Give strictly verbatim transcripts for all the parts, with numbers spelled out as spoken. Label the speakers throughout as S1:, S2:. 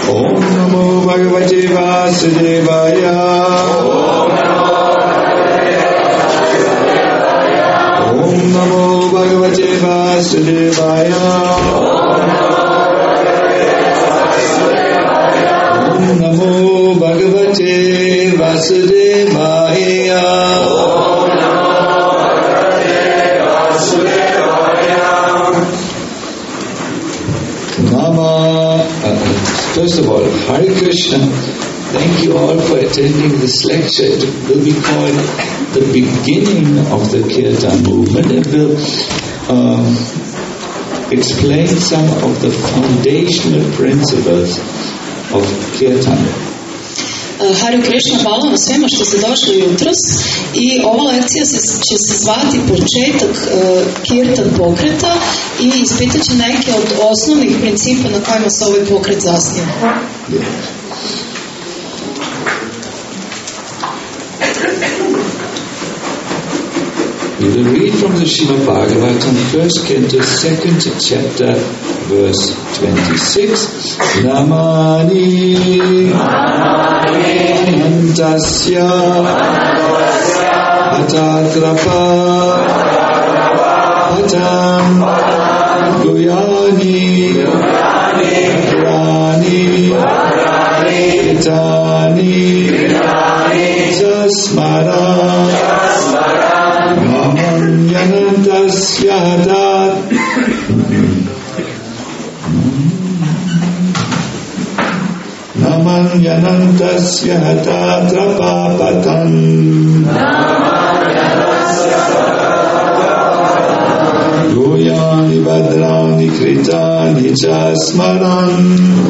S1: Om Namo Bhagavate Vasudevaya. Om Namo Bhagavate Vasudevaya. Om Namo Bhagavate Vasudevaya. Nama. First of all, Hare Krishna. Thank you all for attending this lecture. It will be called the beginning of the Kirtan movement, and will um, explain some of the foundational principles of Kirtan.
S2: Hare Krishna, hvala vam svima što ste došli jutros i ova lekcija se, će se zvati početak uh, Kirtan pokreta i ispitat će neke od osnovnih principa na kojima se ovaj pokret zasniva.
S1: We will read from the Srimad Bhagavatam, first canto, second chapter, verse twenty-six. Namani Anantasya Atakrapa Patam Guyani Rani Itani Jasmara Yanantasya Hatat Naman Yanantasya Hatat Rapapatan Goyani Vadrani Kritani Jasmaran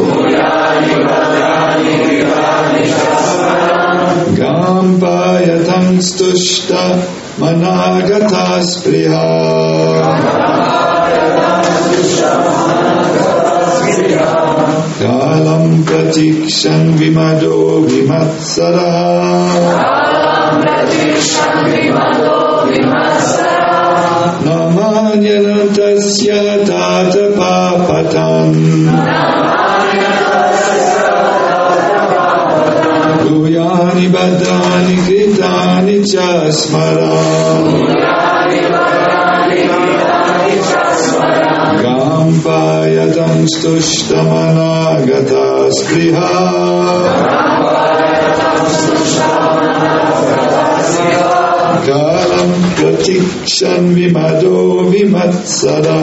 S1: Gampayatam Stushta Managatas Priha Kalam Pratikshan Vimado Vimatsara Namanyanantasya Tata Papatan Guyani Badrani Kritani Chasmara Gampayatam Stushtamanagata Spriha Kalam Pratikshan Vimado Vimatsara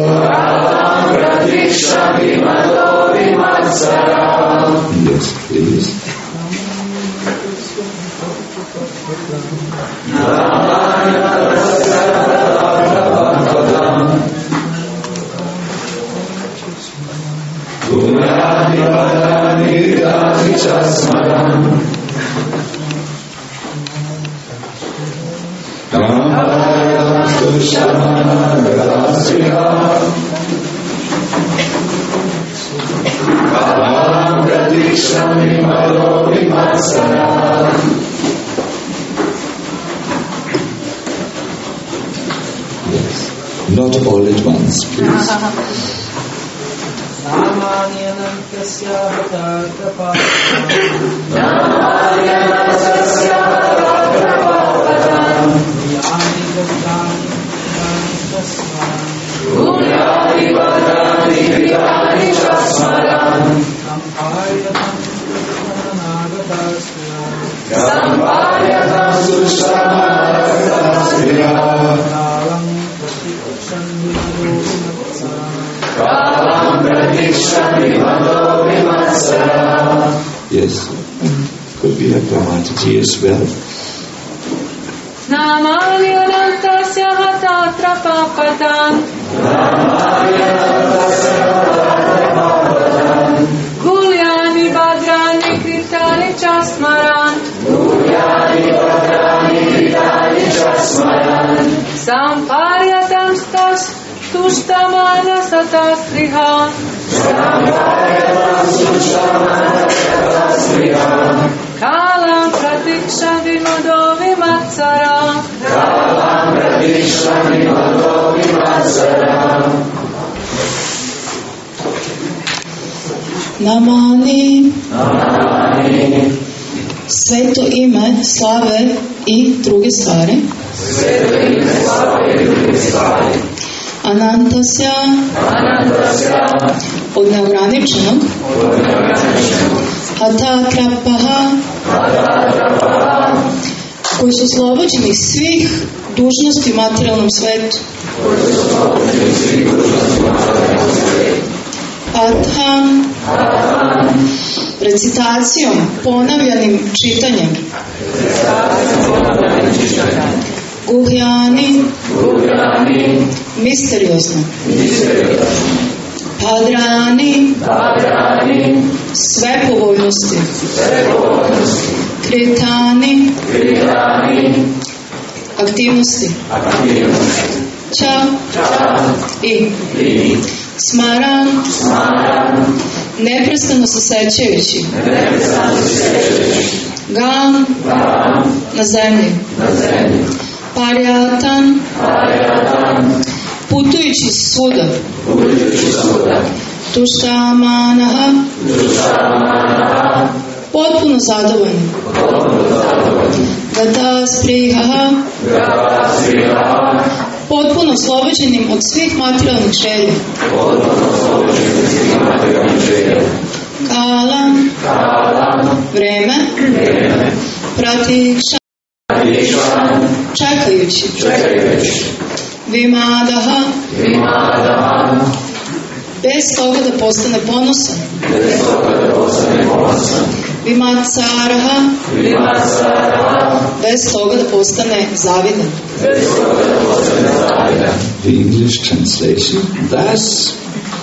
S1: Yes, please. Not all at once, please. Yes, could be like Ramataji as well.
S3: Namani Anantasya Hatatra Papatam Gulyani Badrani Kritani Chasmaran Samparyatam Stas Tushtamana Satasriha Kalam Pratiksha Vimado Vimatsara Kalam Pratiksha Vimado Vimatsara
S2: Namani, Namani, sveto ime, slave i druge stvari, sveto ime, slave i druge stvari, Anantasya, Anantasya, od neograničenog, od neograničenog, Hatatrapaha, Hatatrapaha, koji su oslobođeni svih dužnosti u materijalnom svetu, koji su oslobođeni svih dužnosti u materijalnom svetu, Atham, Atham, recitacijom, ponavljanim čitanjem, Guhyani, Guhyani, misteriozno, misteriozno, Padrani, Padrani, sve povoljnosti, sve povoljnosti, Kritani, Kritani, aktivnosti, aktivnosti, Ča, Ča, i, i, Smaran, Smaran, neprestano se sećajući, neprestano se sećajući, Gam, Gam, na zemlji, na zemlji, Parjatan, Parjatan, putujući svuda, putujući svuda, Tuštamanaha, Tuštamanaha, potpuno zadovoljni, potpuno zadovoljni, Gata sprihaha, Gata sprihaha, potpuno oslobođenim od svih materijalnih želja, potpuno oslobođenim od svih materijalnih želja, Kala, Kala, vreme, vreme, Pratikša, Pratikša, čekajući, čekajući, Vimadaha, Vimadaha, bez toga da postane ponosan, bez toga da postane ponosan, Vimatsaraha, Vimatsaraha, bez toga da postane zavidan, bez toga da postane zavidan.
S1: The English translation, thus,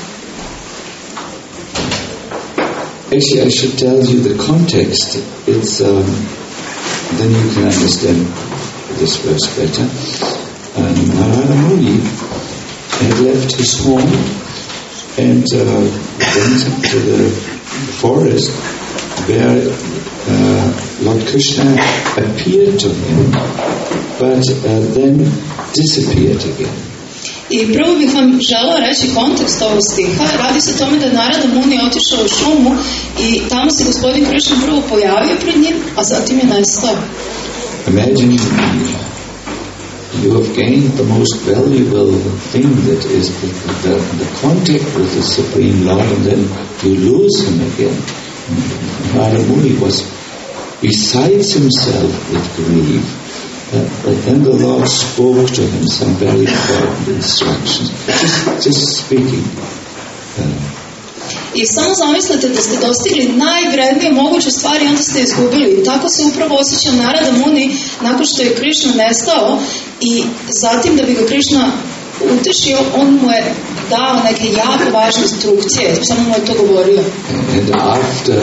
S1: actually I should tell you the context, it's, um, then you can understand this verse better. Uh, Narada Muni had left his home and uh, went to the forest where uh, Lord Krishna appeared to him, but uh, then disappeared again.
S2: I prvo bih vam želela reći kontekst ovog stiha. Radi se o tome da je Narada Muni otišao u šumu i tamo se gospodin Krishna prvo pojavio pred njim, a zatim je nestao.
S1: Imagine you have gained the most valuable thing, that is the, the, the contact with the Supreme Lord, and then you lose him again. Narada Muni was besides himself with grief, uh, but then the Lord spoke to him some very important instructions, just, just speaking. Uh,
S2: I samo zamislite da ste dostigli najvrednije moguće stvari i onda ste izgubili. I tako se upravo osjeća Narada Muni nakon što je Krishna nestao, i zatim da bi ga Krishna utešio, on mu je dao neke jako važne instrukcije, samo mu je to govorio.
S1: And after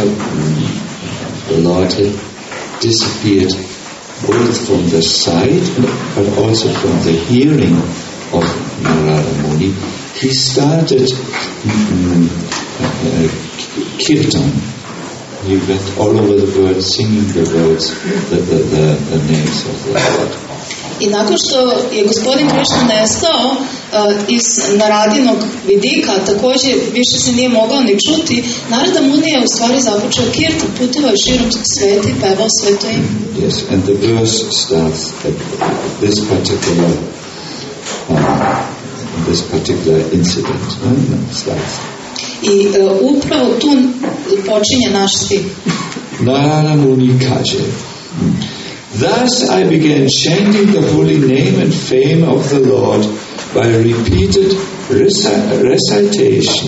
S1: the Lord had disappeared both from the sight but also from the hearing of Narada Muni, he started um, uh, kirtan. He went all over the world singing the words, the, the, the, the names of the Lord.
S2: I nakon što je gospodin Krishna nestao uh, iz Naradinog vidika, također više se nije mogao ni čuti, Narada Muni je u stvari započeo kirtan, putovao je širom sveta i pevao sveto ime.
S1: Yes, and the verse starts at this particular um, this particular incident. No? Starts.
S2: I uh, upravo tu počinje naš stih.
S1: Narada Muni kaže: Thus I began chanting the holy name and fame of the Lord by repeated reci- recitation,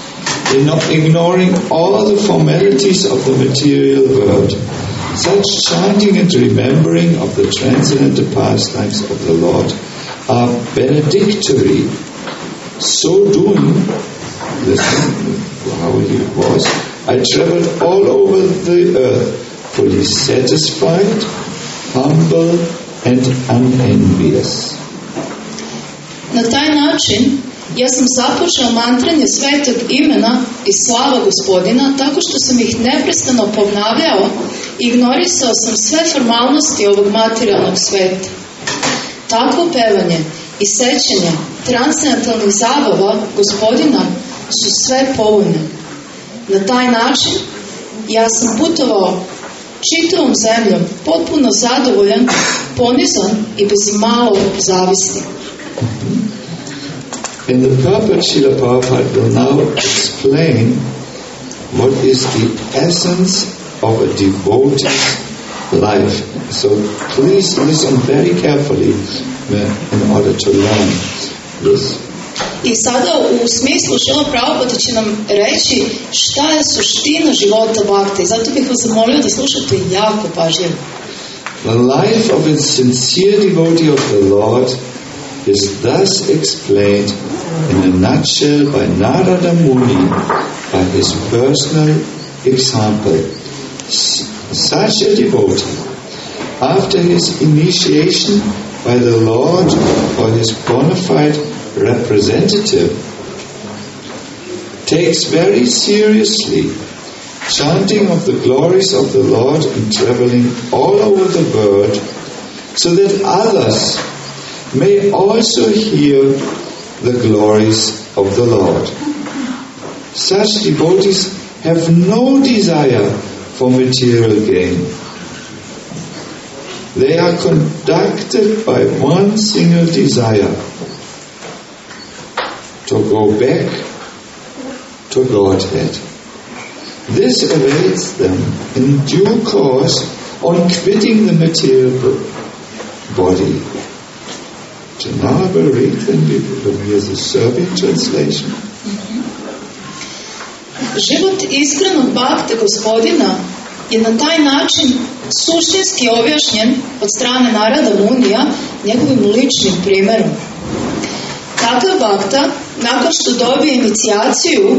S1: ignoring all the formalities of the material world. Such chanting and remembering of the transcendental pastimes of the Lord are benedictory. So doing, listen how it was, I traveled all over the earth, fully satisfied, humble and unenvious.
S2: Na taj način ja sam započeo mantranje svetog imena i slava gospodina tako što sam ih neprestano ponavljao i ignorisao sam sve formalnosti ovog materijalnog sveta. Takvo pevanje i sećanje transcendentalnih zabava gospodina su sve povoljne. Na taj način ja sam putovao čitavom zemljom, potpuno zadovoljan, ponizan i bez malo zavisti.
S1: And the purport, Srila Prabhupada will now explain what is the essence of a devotee's life. So please listen very carefully in order to learn this.
S2: I sada u smislu Srila Prabhupada će nam reći šta je suština života bhakte. I zato bih vas zamolio da slušate jako pažljivo.
S1: The life of a sincere devotee of the Lord is thus explained in a nutshell by Narada Muni by his personal example. S- such a devotee, after his initiation by the Lord or his bona fide representative, takes very seriously chanting of the glories of the Lord and traveling all over the world so that others may also hear the glories of the Lord. Such devotees have no desire for material gain. They are conducted by one single desire: to go back to Godhead. This awaits them in due course on quitting the material body. So now I will read and we will hear the Serbian translation.
S2: Život iskrenog bhakte Gospodina je na taj način suštinski objašnjen od strane Narada Munija njegovim ličnim primjerom. Takav bhakta, nakon što dobije inicijaciju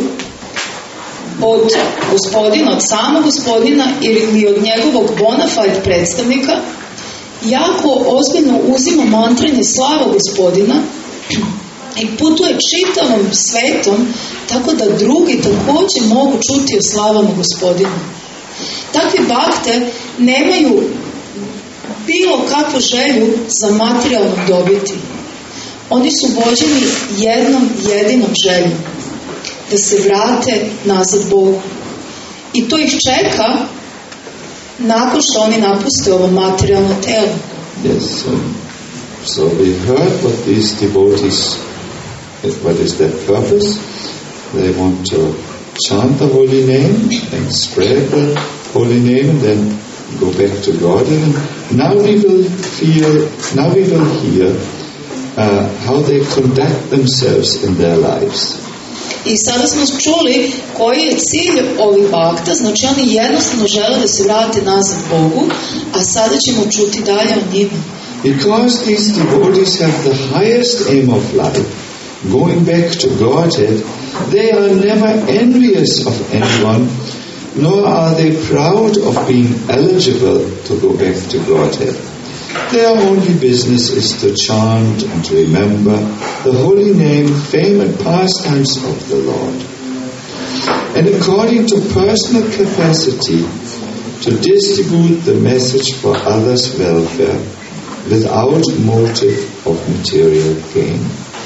S2: od Gospodina, od samog Gospodina ili od njegovog bona fide predstavnika, jako ozbiljno uzima mantranje slava Gospodina i putuje čitavom svetom tako da drugi također mogu čuti o slavama Gospodina. Takvi bhakte nemaju bilo kakvu želju za materijalnom dobiti. Oni su vođeni jednom jedinom željom, da se vrate nazad Bogu. I to ih čeka nakon što oni napuste ovo materijalno telo.
S1: Yes, so, so we heard what these devotees, what is their purpose. They want to chant the holy name and spread the holy name and then go back to God. And now we will feel, now we will hear uh, how they conduct themselves in their lives.
S2: I sada smo čuli koji je cilj ovih bhakta, znači oni jednostavno žele da se vrate nazad Bogu, a sada ćemo čuti dalje o njima.
S1: Because these devotees have the highest aim of life, going back to Godhead, they are never envious of anyone, nor are they proud of being eligible to go back to Godhead. Their only business is to chant and to remember the holy name, fame and pastimes of the Lord. And according to personal capacity, to distribute the message for others' welfare without motive of material gain.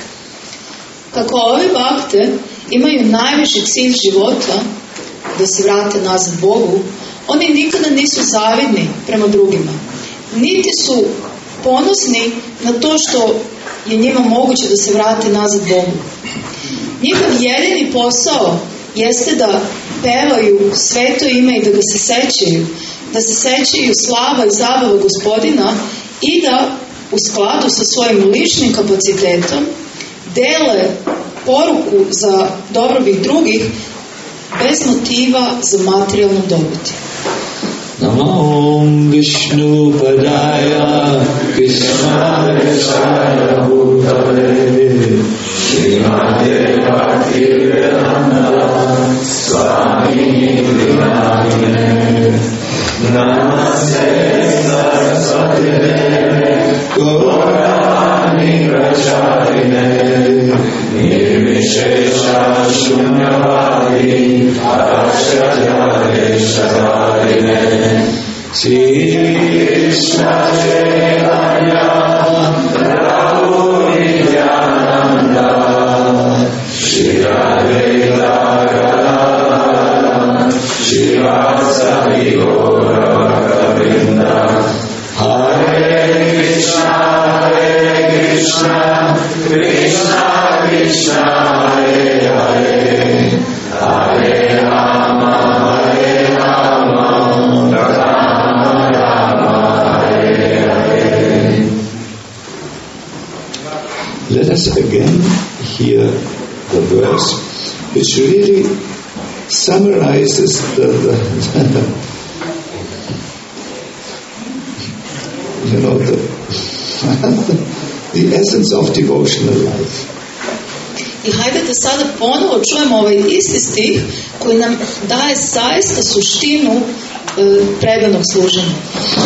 S2: Kako ove bhakte imaju najviši cilj života, da se vrate nazad Bogu, oni nikada nisu zavidni prema drugima. Niti su ponosni na to što je njima moguće da se vrate nazad Bogu. Njihov jedini posao jeste da pevaju sveto ime i da ga se sećaju, da se sećaju slava i zabava Gospodina i da u skladu sa svojim ličnim kapacitetom dele poruku za dobrobit drugih bez motiva za materijalnu dobiti.
S1: Namam Vishnu Padaya Krishnaya Bhutale Srimate Bhaktivedanta Swami Vinayane Namaste Saraswate Gaurani Pracharine Nirvishesha Shunyavadi Ashayare Shadarine Shri Krishna Chaitanya Prabhu Nityananda Shri Advaita Gadadhara Shivasa Vigora Bhaktavinda. Hare Krishna, Hare Krishna, Krishna Krishna, Hare Hare, Hare Rama, Hare Rama, Rama Rama, Hare Hare. Let us again hear the verse which really summarizes the, the you know, the, the essence of devotional life.
S2: I hajde da sada ponovo čujemo ovaj isti stih koji nam daje zaista suštinu e, predanog služenja.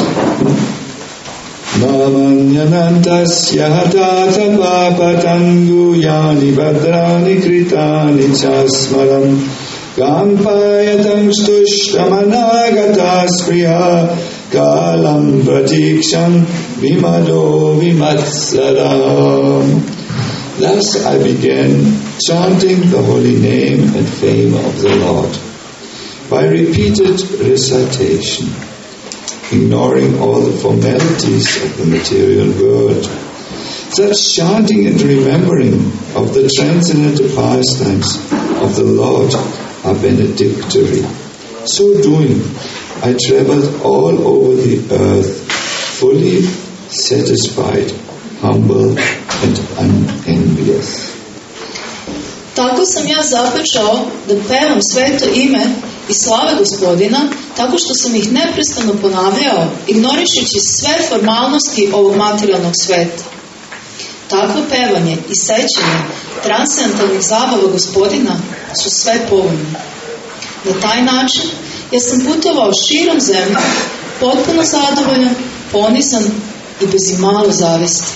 S1: Namanyanantasya hatata papatangu yani vadrani kritani chasmaram gampayatam stushtamanagata spriya kalam pratiksham vimado vimatsaram. Thus I began chanting the holy name and fame of the Lord by repeated recitation, ignoring all the formalities of the material world. Such chanting and remembering of the transcendental pastimes of the Lord are benedictory. So doing, I traveled all over the earth, fully satisfied, humble and unenvious.
S2: Tako sam ja započeo da pevam sveto ime i slave Gospodina, tako što sam ih neprestano ponavljao, ignorišući sve formalnosti ovog materijalnog sveta. Takvo pevanje i sećanje transcendentalnih zabava Gospodina su sve povoljne. Na taj način ja sam putovao širom zemlje, potpuno zadovoljan, ponizan i bez imalo zavisti.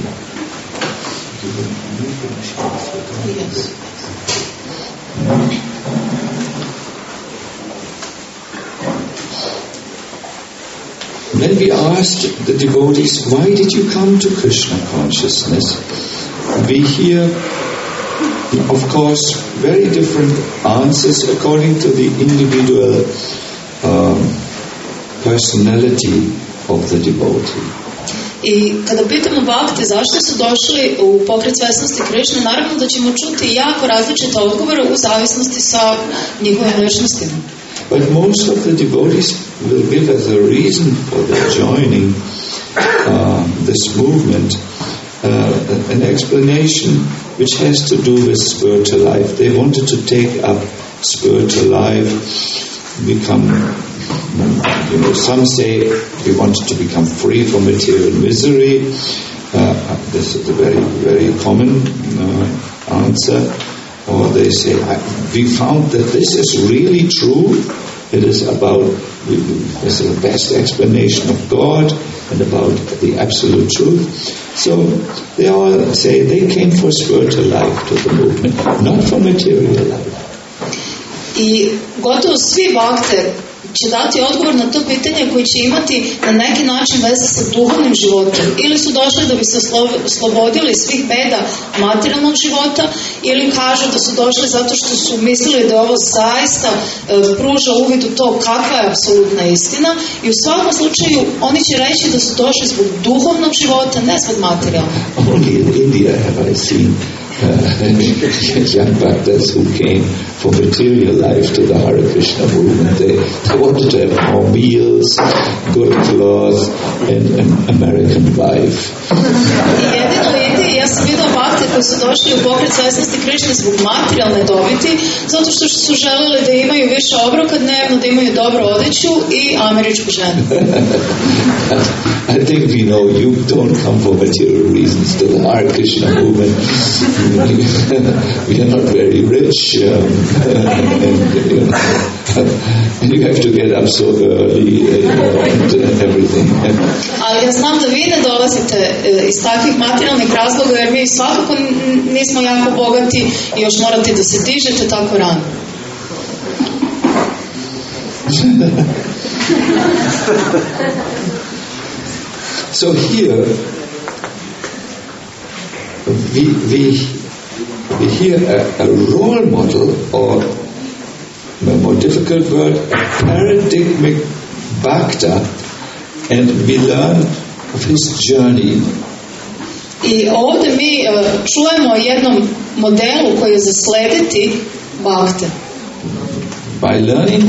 S2: Yes.
S1: When we asked the devotees, why did you come to Krishna consciousness? We hear, of course, very different answers according to the individual um, personality of the devotee.
S2: I kada pitamo bhakte zašto su došli u pokret svesnosti Krišne, naravno da ćemo čuti jako različite odgovore u zavisnosti sa njihovim ličnostima.
S1: But most of the devotees will give as a reason for their joining uh, this movement uh, an explanation which has to do with spiritual life. They wanted to take up spiritual life, become, you know, some say we wanted to become free from material misery. Uh, this is a very, very common uh, answer. Or they say, we found that this is really true. It is about, this is the best explanation of God and about the absolute truth. So they all say they came for spiritual life to the movement, not for material life.
S2: I gotovo svi bhakte će dati odgovor na to pitanje koji će imati na neki način veze sa duhovnim životom. Ili su došli da bi se oslobodili svih beda materijalnog života, ili kažu da su došli zato što su mislili da ovo zaista e, pruža uvid u to kakva je apsolutna istina. I u svakom slučaju oni će reći da su došli zbog duhovnog života, ne zbog materijalnog.
S1: Only in India have I seen Uh, young bhaktas who came for material life to the Hare Krishna movement. They, they wanted to have more meals, good clothes, and an American wife.
S2: I jedino u Indiji ja sam vidio bhakte koji su došli u pokret svesnosti Krišne zbog materijalne dobiti, zato što su želeli da imaju više obroka dnevno, da imaju dobru odeću i američku ženu.
S1: I think we know you don't come for material reasons to the Hare Krishna movement. We are not very rich, um, and, you know, and you have to get up so early uh, and everything.
S2: Ali ja znam da vi ne dolazite iz takvih materijalnih razloga, jer mi svakako nismo jako bogati i još morate da se dižete tako rano.
S1: So here we we we hear a, a role model or a more difficult word, a paradigmic bhakta, and we learn of his journey.
S2: I ovdje mi uh, čujemo o jednom modelu koji je za slediti bhakte.
S1: By learning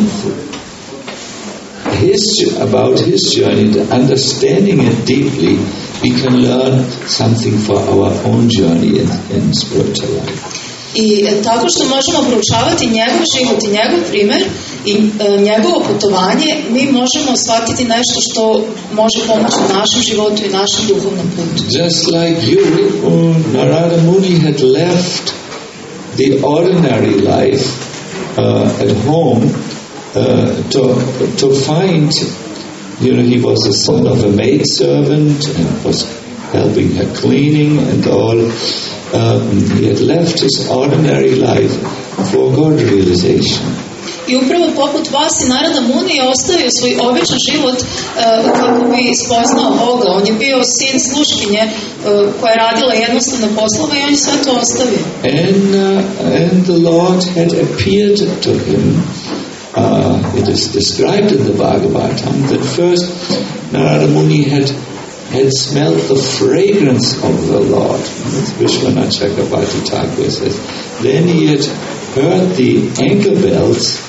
S1: his, about his journey, understanding it deeply, we can learn something for our own journey in, in spiritual life.
S2: I e, tako što možemo proučavati njegov život i njegov primjer i e, njegovo putovanje, mi možemo shvatiti nešto što može pomoći našem životu i našem duhovnom putu.
S1: Just like you, uh, Narada Muni had left the ordinary life uh, at home uh, to, to find, you know, he was the son of a maidservant and was helping her cleaning and all. Um, he had left his ordinary life for God realization.
S2: I upravo poput vas i Narada Muni je ostavio svoj običan život uh, kako bi spoznao Boga. On je bio sin sluškinje uh, koja je radila jednostavne poslove i on je sve to ostavio.
S1: And, uh, and the Lord had appeared to him. Uh, it is described in the Bhagavatam that first Narada Muni had had smelled the fragrance of the Lord. That's Vishwanath Chakravarti Thakur says. Then he had heard the ankle bells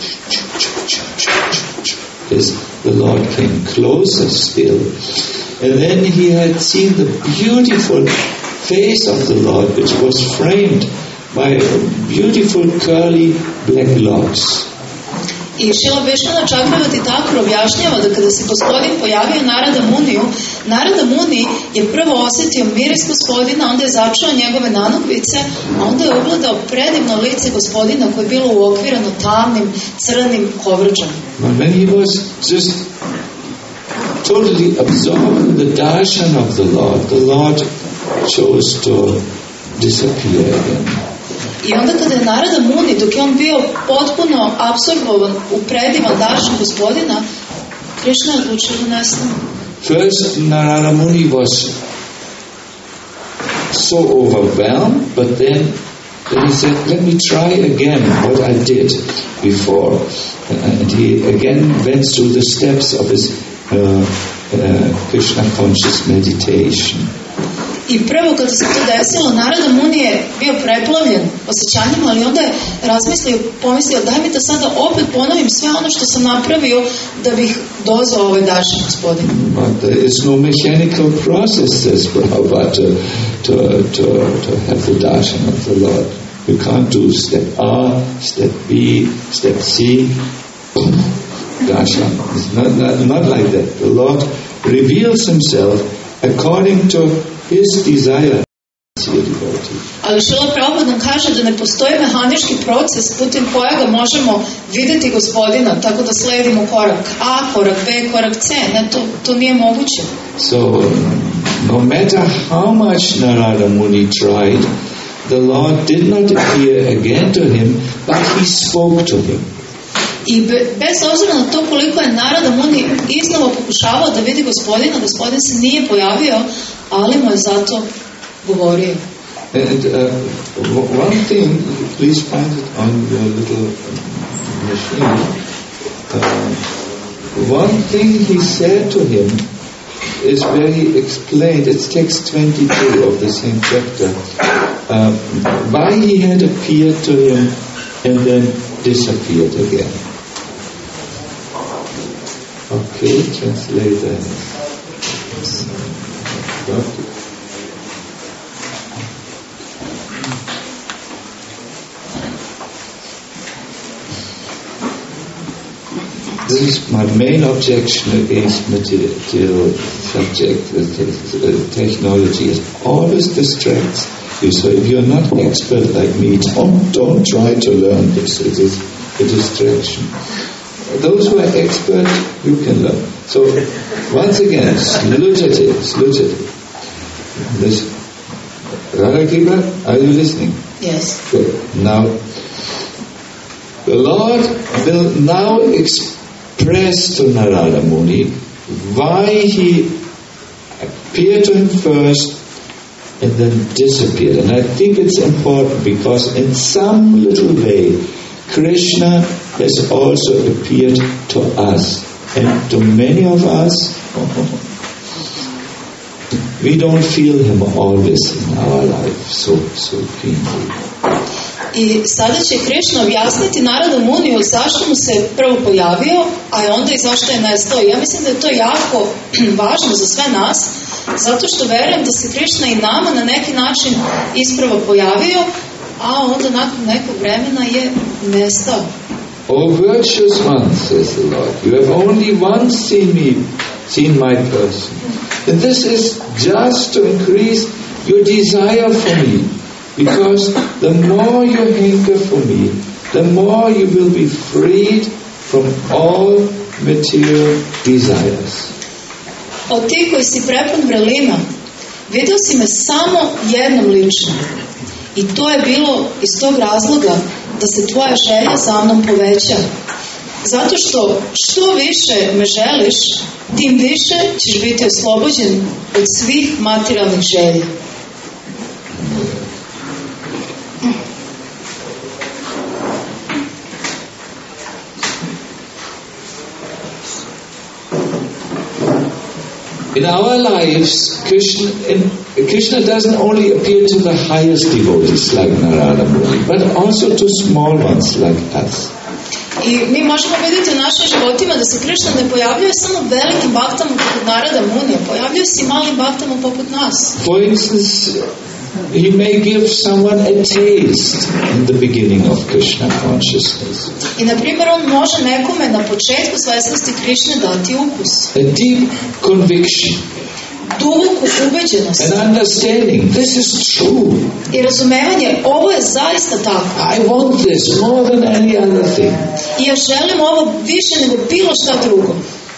S1: as the Lord came closer still. And then he had seen the beautiful face of the Lord, which was framed by beautiful curly black locks.
S2: I Šrila Vishwanath Chakravarti Thakur objašnjava da kada se gospodin pojavio Narada Muniju, Narada Muni je prvo osjetio miris gospodina, onda je začuo njegove nanukvice, a onda je ugledao predivno lice gospodina koje je bilo uokvirano tamnim, crnim kovrđom.
S1: But when he was just totally absorbed in the darshan of the Lord, the Lord chose to disappear again.
S2: I onda kada je Narada Muni, dok je on bio potpuno apsorbovan u predivan darshan gospodina, Krishna je odlučio da nestane.
S1: First, Narada Muni was so overwhelmed, but then, then he said, let me try again what I did before. And he again went through the steps of his uh, uh, Krishna conscious meditation.
S2: I prvo kada se to desilo, Narada Muni je bio preplavljen osjećanjima, ali onda je razmislio, pomislio, daj mi da sada opet ponovim sve ono što sam napravio da bih dozvao ovaj darshan gospodin.
S1: But there is no mechanical process, says Prabhupada, to, to, to, to have the darshan of the Lord. You can't do step A, step B, step C, darshan. It's not, not, not like that. The Lord reveals himself according to his desire.
S2: Ali Šrila Prabhupada nam kaže da ne postoji mehanički proces putem kojega možemo vidjeti gospodina, tako da sledimo korak A, korak B, korak C. Ne, to, to nije moguće.
S1: So, no matter how much Narada Muni tried, the Lord did not appear again to him, but he spoke to him.
S2: I be, bez obzira na to koliko je Narada Muni iznova pokušavao da vidi gospodina, gospodin se nije pojavio, ali mu je zato govorio.
S1: And uh, one thing, please find it on your little machine. Uh, one thing he said to him is where he explained, it's text twenty-two of the same chapter, uh, why he had appeared to him and then disappeared again. Okay, translator. This is my main objection against material subject uh, technology. It always distracts you. So if you're not expert like me, don't don't try to learn this. It is a distraction. Those who are expert, you can learn. So once again, slujati, slujati. Listen. Radhakiba, are you listening?
S2: Yes.
S1: Good. Now, the Lord will now express to Narada Muni why he appeared to him first and then disappeared. And I think it's important because in some little way, Krishna has also appeared to us. And to many of us, we don't feel him always in our life so, so keenly.
S2: I sada će Krishna objasniti Narada Muniju zašto mu se prvo pojavio, a onda i zašto je nestao. Ja mislim da je to jako važno za sve nas, zato što verujem da se Krishna i nama na neki način ispravo pojavio, a onda nakon nekog vremena je nestao.
S1: O virtuous one, says the Lord, you have only once seen me, seen my person. And this is just to increase your desire for me. Because the more you hanker for me, the more you will be freed from all material desires.
S2: O ti koji si prepun vrelina, vidio si me samo jednom lično. I to je bilo iz tog razloga da se tvoja želja za mnom poveća. Zato što što više me želiš, tim više ćeš biti oslobođen od svih materijalnih želja.
S1: In our lives, Krishna, in, Krishna doesn't only appear to the highest devotees like Narada Muni, but also to small ones like us.
S2: I mi možemo vidjeti u našim životima da se Krishna ne pojavljuje samo velikim baktama poput Narada Munija, pojavljuje se i malim baktama poput nas.
S1: For instance, he may give someone a taste in the beginning of Krishna consciousness.
S2: I na primjer on može nekome na početku svjesnosti Krishne dati ukus.
S1: A deep conviction.
S2: Duboku ubeđenost.
S1: An understanding. This is true.
S2: I razumevanje, ovo je zaista tako.
S1: I want this more than any other thing.
S2: I ja želim ovo više nego bilo šta drugo.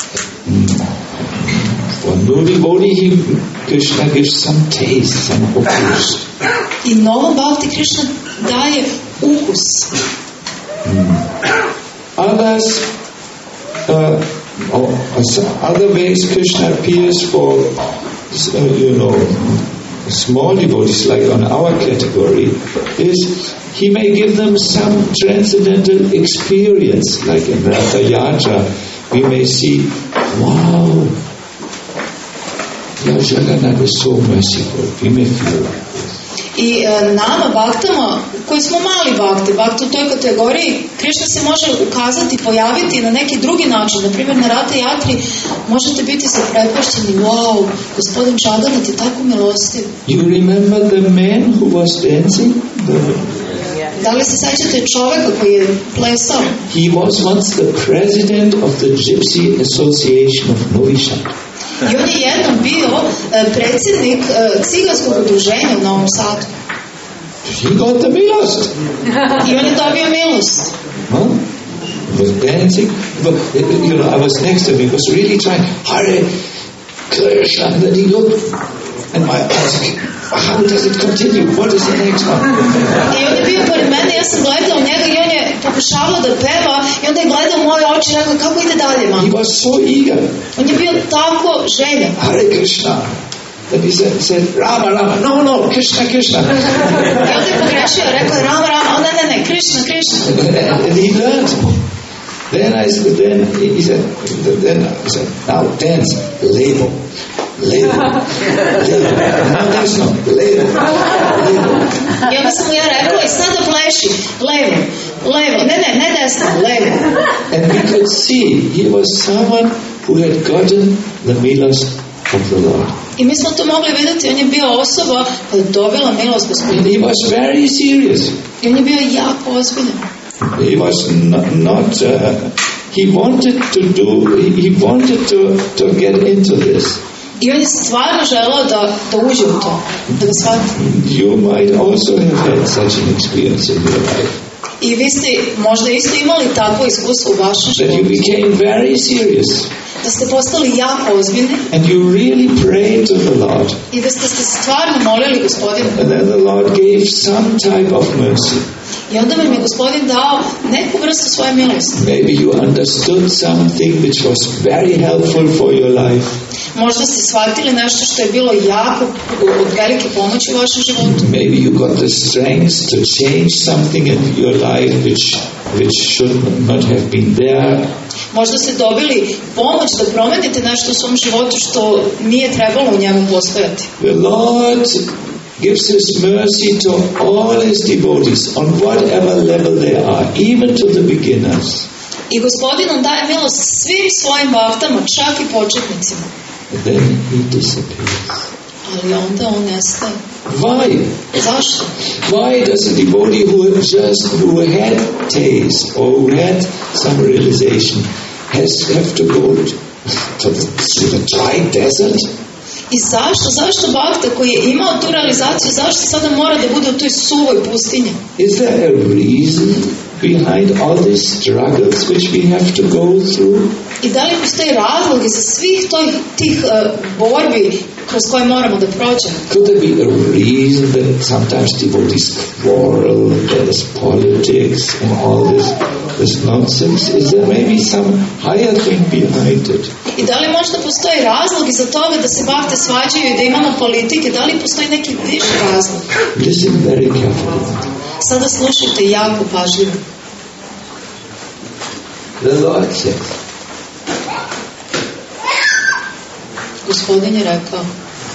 S1: For new devotee, he, Krishna gives some taste, some ukus.
S2: I novom bhakti Krishna daje ukus.
S1: Hmm. Others, uh, oh, other ways Krishna appears for, uh, you know, small devotees, like on our category, is he may give them some transcendental experience, like in Ratha Yatra, we may see, wow, Lord Jagannath is so merciful. We may feel like this.
S2: I e, nama baktama, koji smo mali bakte, bakte u toj kategoriji, Krishna se može ukazati, pojaviti na neki drugi način. Na primjer, na Ratha Yatri možete biti zaprepašćeni. Wow, gospodin Jagannath je tako milostiv.
S1: You remember the man who was dancing? The...
S2: Da li se sećate čoveka koji je plesao?
S1: He was once the president of the Gypsy Association of Novi Sad.
S2: I on je jednom bio uh, predsjednik uh, ciganskog udruženja u Novom Sadu.
S1: He got the milost.
S2: I on je dobio milost.
S1: Huh? He was dancing. But, you know, I was next to him. He was really trying, Hare Krishna. And then he looked. And I asked, how does it continue? What is the next one?
S2: I on je bio pored mene, ja sam gledao njega i on je pokušavao da peva i onda je gledao moje oči i rekao, kako ide dalje, man?
S1: He was so eager.
S2: On je bio tako željan.
S1: Hare Krishna. Then he said, said, Rama, Rama. No, no, Krishna, Krishna.
S2: I onda je pogrešio, rekao je Rama, Rama. Ne, ne, ne, Krishna, Krishna.
S1: And, and he learned. Then I said, then he said, then I said, now dance, label. Label. Label. No, there's no. Label. Label.
S2: I onda sam mu ja rekao, i sada pleši. Levo. Levo. Ne, ne, ne desno. Levo.
S1: And we could see he was someone who had gotten the milost of the Lord.
S2: I mi smo to mogli vidjeti, on je bio osoba koja je dobila milost Gospodina.
S1: He was very serious.
S2: I on je bio jako ozbiljan.
S1: He was not, not uh, he wanted to do, he, he wanted to, to get into this.
S2: I on je stvarno želeo da, da uđe u to, da ga shvati.
S1: You might also have had such an experience in your life.
S2: I vi ste možda isto imali takvo iskustvo u vašem
S1: That you
S2: životu.
S1: became very serious.
S2: Da ste postali jako ozbiljni.
S1: And you really prayed to the Lord.
S2: I da ste se stvarno molili Gospodinu.
S1: And then the Lord gave some type of mercy.
S2: I onda vam je Gospodin dao neku vrstu svoje milosti.
S1: Maybe you understood something which was very helpful for your life.
S2: Možda ste shvatili nešto što je bilo jako od velike pomoći u vašem životu.
S1: Maybe you got the strength to change something in your life which which should not have been there.
S2: Možda ste dobili pomoć da promenite nešto u svom životu što nije trebalo u njemu postojati.
S1: The Lord gives His mercy to all His devotees on whatever level they are, even to the beginners.
S2: I Gospodin nam daje milost svim svojim vahtama, čak i početnicima.
S1: And then He disappears.
S2: Ali onda on nestaje.
S1: Why?
S2: Zašto?
S1: Why does a devotee who just who had taste or who had some realization has have to go to the, to the dry desert?
S2: I zašto? Zašto Bhakta koji je imao tu realizaciju, zašto sada mora da bude u toj suvoj pustinji?
S1: Is there a reason behind all these struggles which we have to go through?
S2: I da li postoji razlog iza svih tih, tih uh, borbi kroz koje moramo da prođemo?
S1: Could there be a reason that sometimes devotees quarrel, there's politics and all this, this nonsense? Is there maybe some higher thing behind it?
S2: I da li možda postoji razlog iza toga da se Bhakte svađaju i da imamo politike? Da li postoji neki viši razlog?
S1: Listen very carefully.
S2: Sada slušajte jako pažljivo.
S1: The Lord said,
S2: Gospodin je rekao,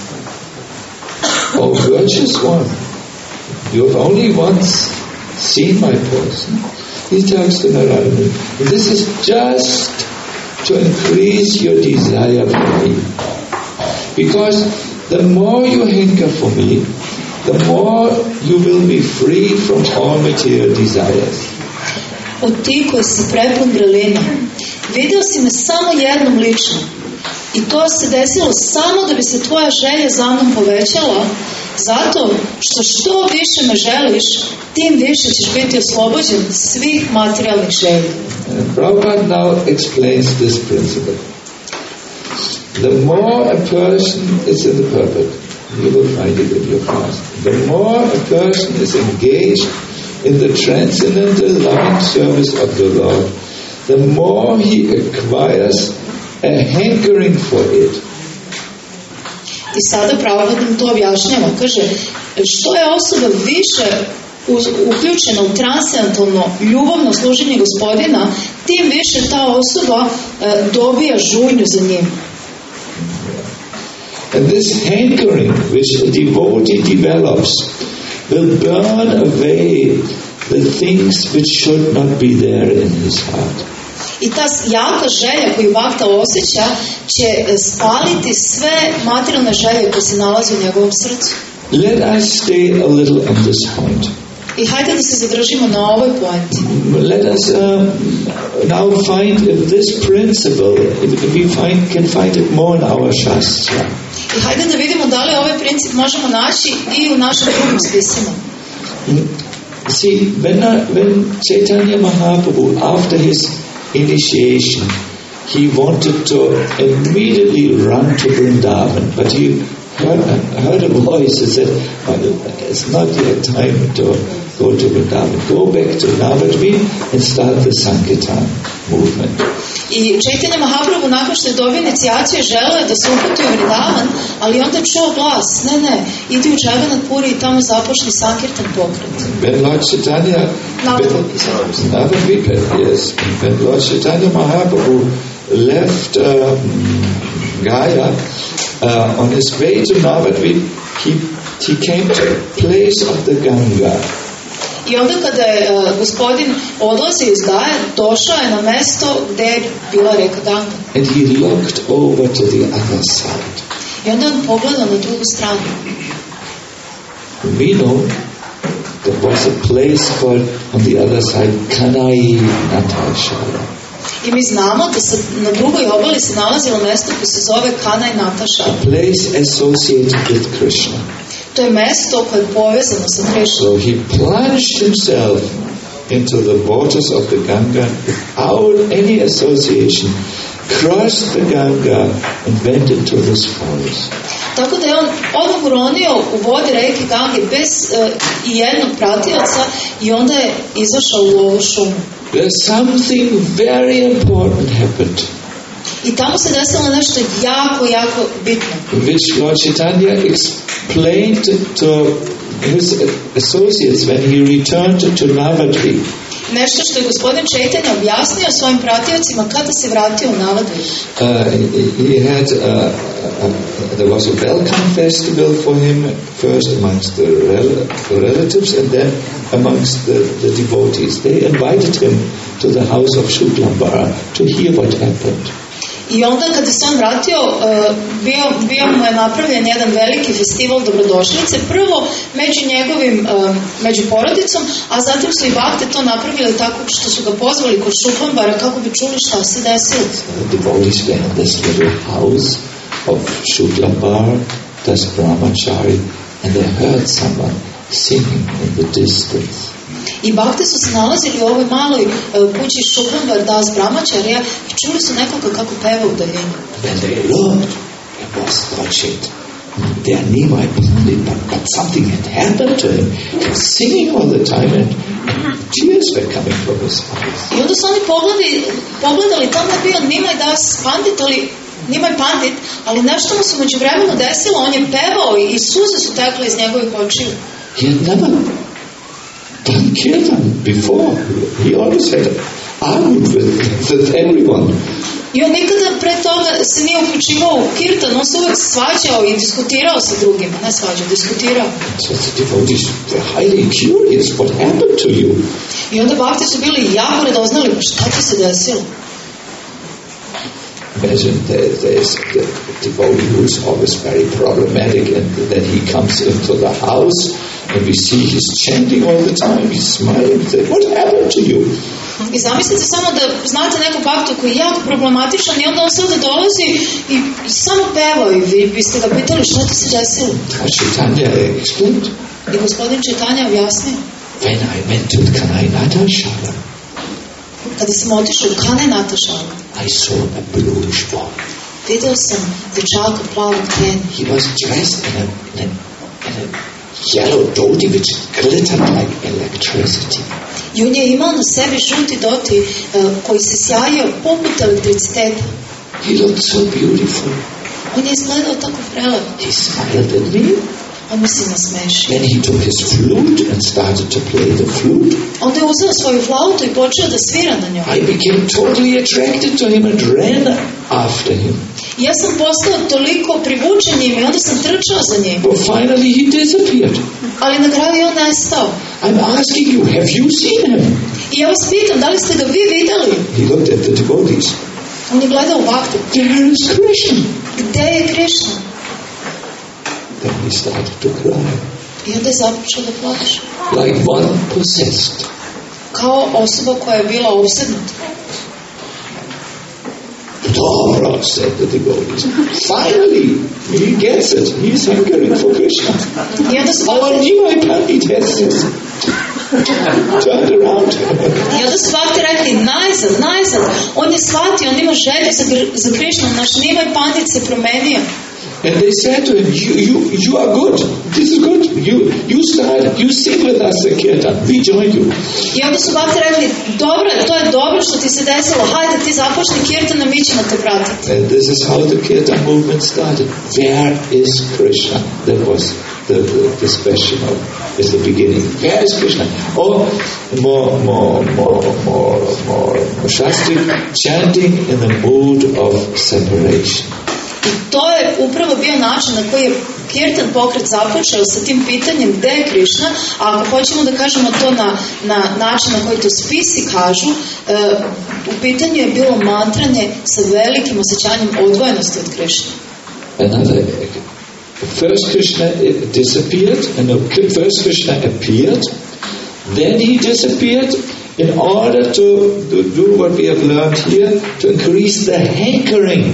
S1: "Oh, virtuous one, you have only once seen my person." He talks to Narayana. This is just to increase your desire for me. Because the more you hanker for me, the more you will be free from all material desires.
S2: O ti koji si prepun vrelina, video si me samo jednom lično. I to se desilo samo da bi se tvoja želja za mnom povećala, zato što što više me želiš, tim više ćeš biti oslobođen svih materijalnih želja.
S1: And Prabhupada now explains this principle. The more a person is in the purport, you will find it in your fast. The more a person is engaged in the transcendental loving service of the Lord, the more he acquires a hankering for it.
S2: I sada Prabhupada nam to objašnjava. Kaže, što je osoba više uključena u transcendentalno ljubavno služenje Gospodina, tim više ta osoba uh, dobija žudnju za njim.
S1: And this hankering which a devotee develops will burn away the things which should not be there in his heart.
S2: I ta jaka želja koju Bhakta osjeća će spaliti sve materijalne želje koje se nalaze u njegovom srcu.
S1: Let us stay a little on this point.
S2: I hajde da se zadržimo na ovoj pointi.
S1: Let us um, now find if this principle, if we find, can find it more in our Shastra.
S2: I hajde da vidimo da li ovaj princip možemo naći i u našim drugim spisima.
S1: See, when, uh, when Chaitanya Mahaprabhu, after his initiation, he wanted to immediately run to Vrindavan, but he heard, heard a voice that said, it's not yet time to go to Vrindavan. Go back to Navadvip and start the Sankirtan movement.
S2: I Chaitanya Mahaprabhu nakon što je dobio inicijaciju želeo je da se uputi u Vrindavan, ali onda čuo glas, ne ne, idi u Jagannath Puri i tamo započni Sankirtan pokret.
S1: When Lord Chaitanya Navadvip, yes, when Lord Chaitanya Mahaprabhu left uh, Gaya, uh, on his way to Navadvip, he he came to the place of the Ganga.
S2: I onda kada je uh, gospodin odlazio iz Gaja, došao je na mesto gdje je bila reka Ganga.
S1: And he looked over to the other side.
S2: I onda on pogledao na drugu stranu.
S1: We know there was a place called on the other side Kanai Natashala.
S2: I mi znamo da se na drugoj obali se nalazilo mesto koje se zove Kanai Natashala.
S1: A place associated with Krishna.
S2: To je mesto koje je povezano sa Krišnom.
S1: So he plunged himself into the waters of the Ganga without any association crossed the Ganga and went into this forest.
S2: Tako da je on odmah uronio u vodi reke Gange bez uh, jednog pratioca i onda je izašao u ovu šumu.
S1: There's something very important happened.
S2: I tamo se desilo nešto jako, jako bitno.
S1: Which Lord Chaitanya explained to his associates when he returned to Navadvip.
S2: Nešto što je gospodin Chaitanya objasnio svojim pratiocima kada se vratio u Navadvip.
S1: Uh, he had uh, uh, there was a welcome festival for him first amongst the rel- relatives and then amongst the, the devotees. They invited him to the house of Shuklambara to hear what happened.
S2: I onda kada se on vratio, bio, bio mu je napravljen jedan veliki festival dobrodošlice, prvo među njegovim, među porodicom, a zatim su i bakte to napravili tako što su ga pozvali kod Šuklambara kako bi čuli šta se desilo.
S1: The devotees went in this little house of Shuklambara, das brahmachari, and they heard someone singing in the distance.
S2: I bakte su se nalazili u ovoj maloj uh, kući Šuklambar das brahmacharya i čuli su nekoga kako peva u daljini.
S1: When they looked, it was Lord Their Nimai Pandit, but, but something had happened to him. He was singing all the time and tears were coming from his eyes.
S2: I onda su oni pogledali, pogledali tamo je bio Nimai das Pandit, ali Nimai Pandit, ali nešto mu se među vremenu desilo, on je pevao i, i suze su tekle iz njegovih očiju.
S1: He had never done kirtan before. He always had argued with, with everyone.
S2: I on nikada pre toga se nije uključivao u kirtan, on se uvek svađao i diskutirao sa drugima, ne svađao, diskutirao.
S1: So the devotees were highly curious what happened to you.
S2: I onda bakti su bili jako radoznali, pa šta ti se desilo?
S1: Imagine there, there's the devotee who is always very problematic, and then he comes into the house and we see he's chanting all the time, he's smiling, say, what happened to you?
S2: I zamislite samo da znate nekog baktu koji je jako problematičan i onda on sada dolazi i, i samo peva i vi biste ga pitali šta ti se desilo.
S1: Chaitanya explained.
S2: I gospodin Chaitanya objasnio.
S1: When I went to Kanainata Shala,
S2: kada sam otišao u Kanainata Shala,
S1: I saw a bluish boy.
S2: Video sam dječaka plavog tena.
S1: He was dressed in a, in a, in a yellow dhoti which glittered like electricity.
S2: I on je imao na sebi žuti doti uh, koji se sjajio poput elektriciteta.
S1: He looked so beautiful.
S2: On je izgledao tako prelepo.
S1: He smiled at me.
S2: On mi se nasmešio.
S1: Then he took his flute and started to play the flute.
S2: Onda je uzeo svoju flautu i počeo da svira na njoj.
S1: I became totally attracted to him and ran after him.
S2: I ja sam postao toliko privučen njim i onda sam trčao za njim.
S1: But finally he disappeared.
S2: Ali na kraju je on nestao.
S1: I'm asking you, have you seen him?
S2: I ja vas pitam, da li ste ga vi videli?
S1: He looked at the devotees.
S2: On je gledao u baktu.
S1: There is Krishna.
S2: Gde je Krishna?
S1: Then he started to cry.
S2: I onda je započeo da plače.
S1: Like one possessed.
S2: Kao osoba koja je bila opsednuta.
S1: Dobra, said the devotees. Finally, he gets it. He's hankering for Krishna. Our Nimai Pandit has this. Turned around.
S2: I onda su bakti rekli, najzad, najzad. On je shvatio, on ima želju za, za Krishna. Naš Nimai Pandit se promenio.
S1: And they said to him, you, you, you are good. This is good. You, you start, you sing with us the kirtan. We join you.
S2: I onda su bakti rekli, dobro, to je dobro što ti se desilo. Hajde, ti započni kirtan, a mi ćemo te pratiti.
S1: And this is how the kirtan movement started. Where is Krishna? That was the, the, this question of, is the beginning. Where is Krishna? Or more, more, more, more, more, more Shastri chanting in the mood of separation.
S2: I to je upravo bio način na koji je kirtan pokret započeo sa tim pitanjem gde je Krishna, a ako hoćemo da kažemo to na, na način na koji to spisi kažu, e, u pitanju je bilo mantranje sa velikim osjećanjem odvojenosti od Krishna.
S1: Another, first Krishna disappeared, and first Krishna appeared, then he disappeared in order to do what we have learned here, to increase the hankering.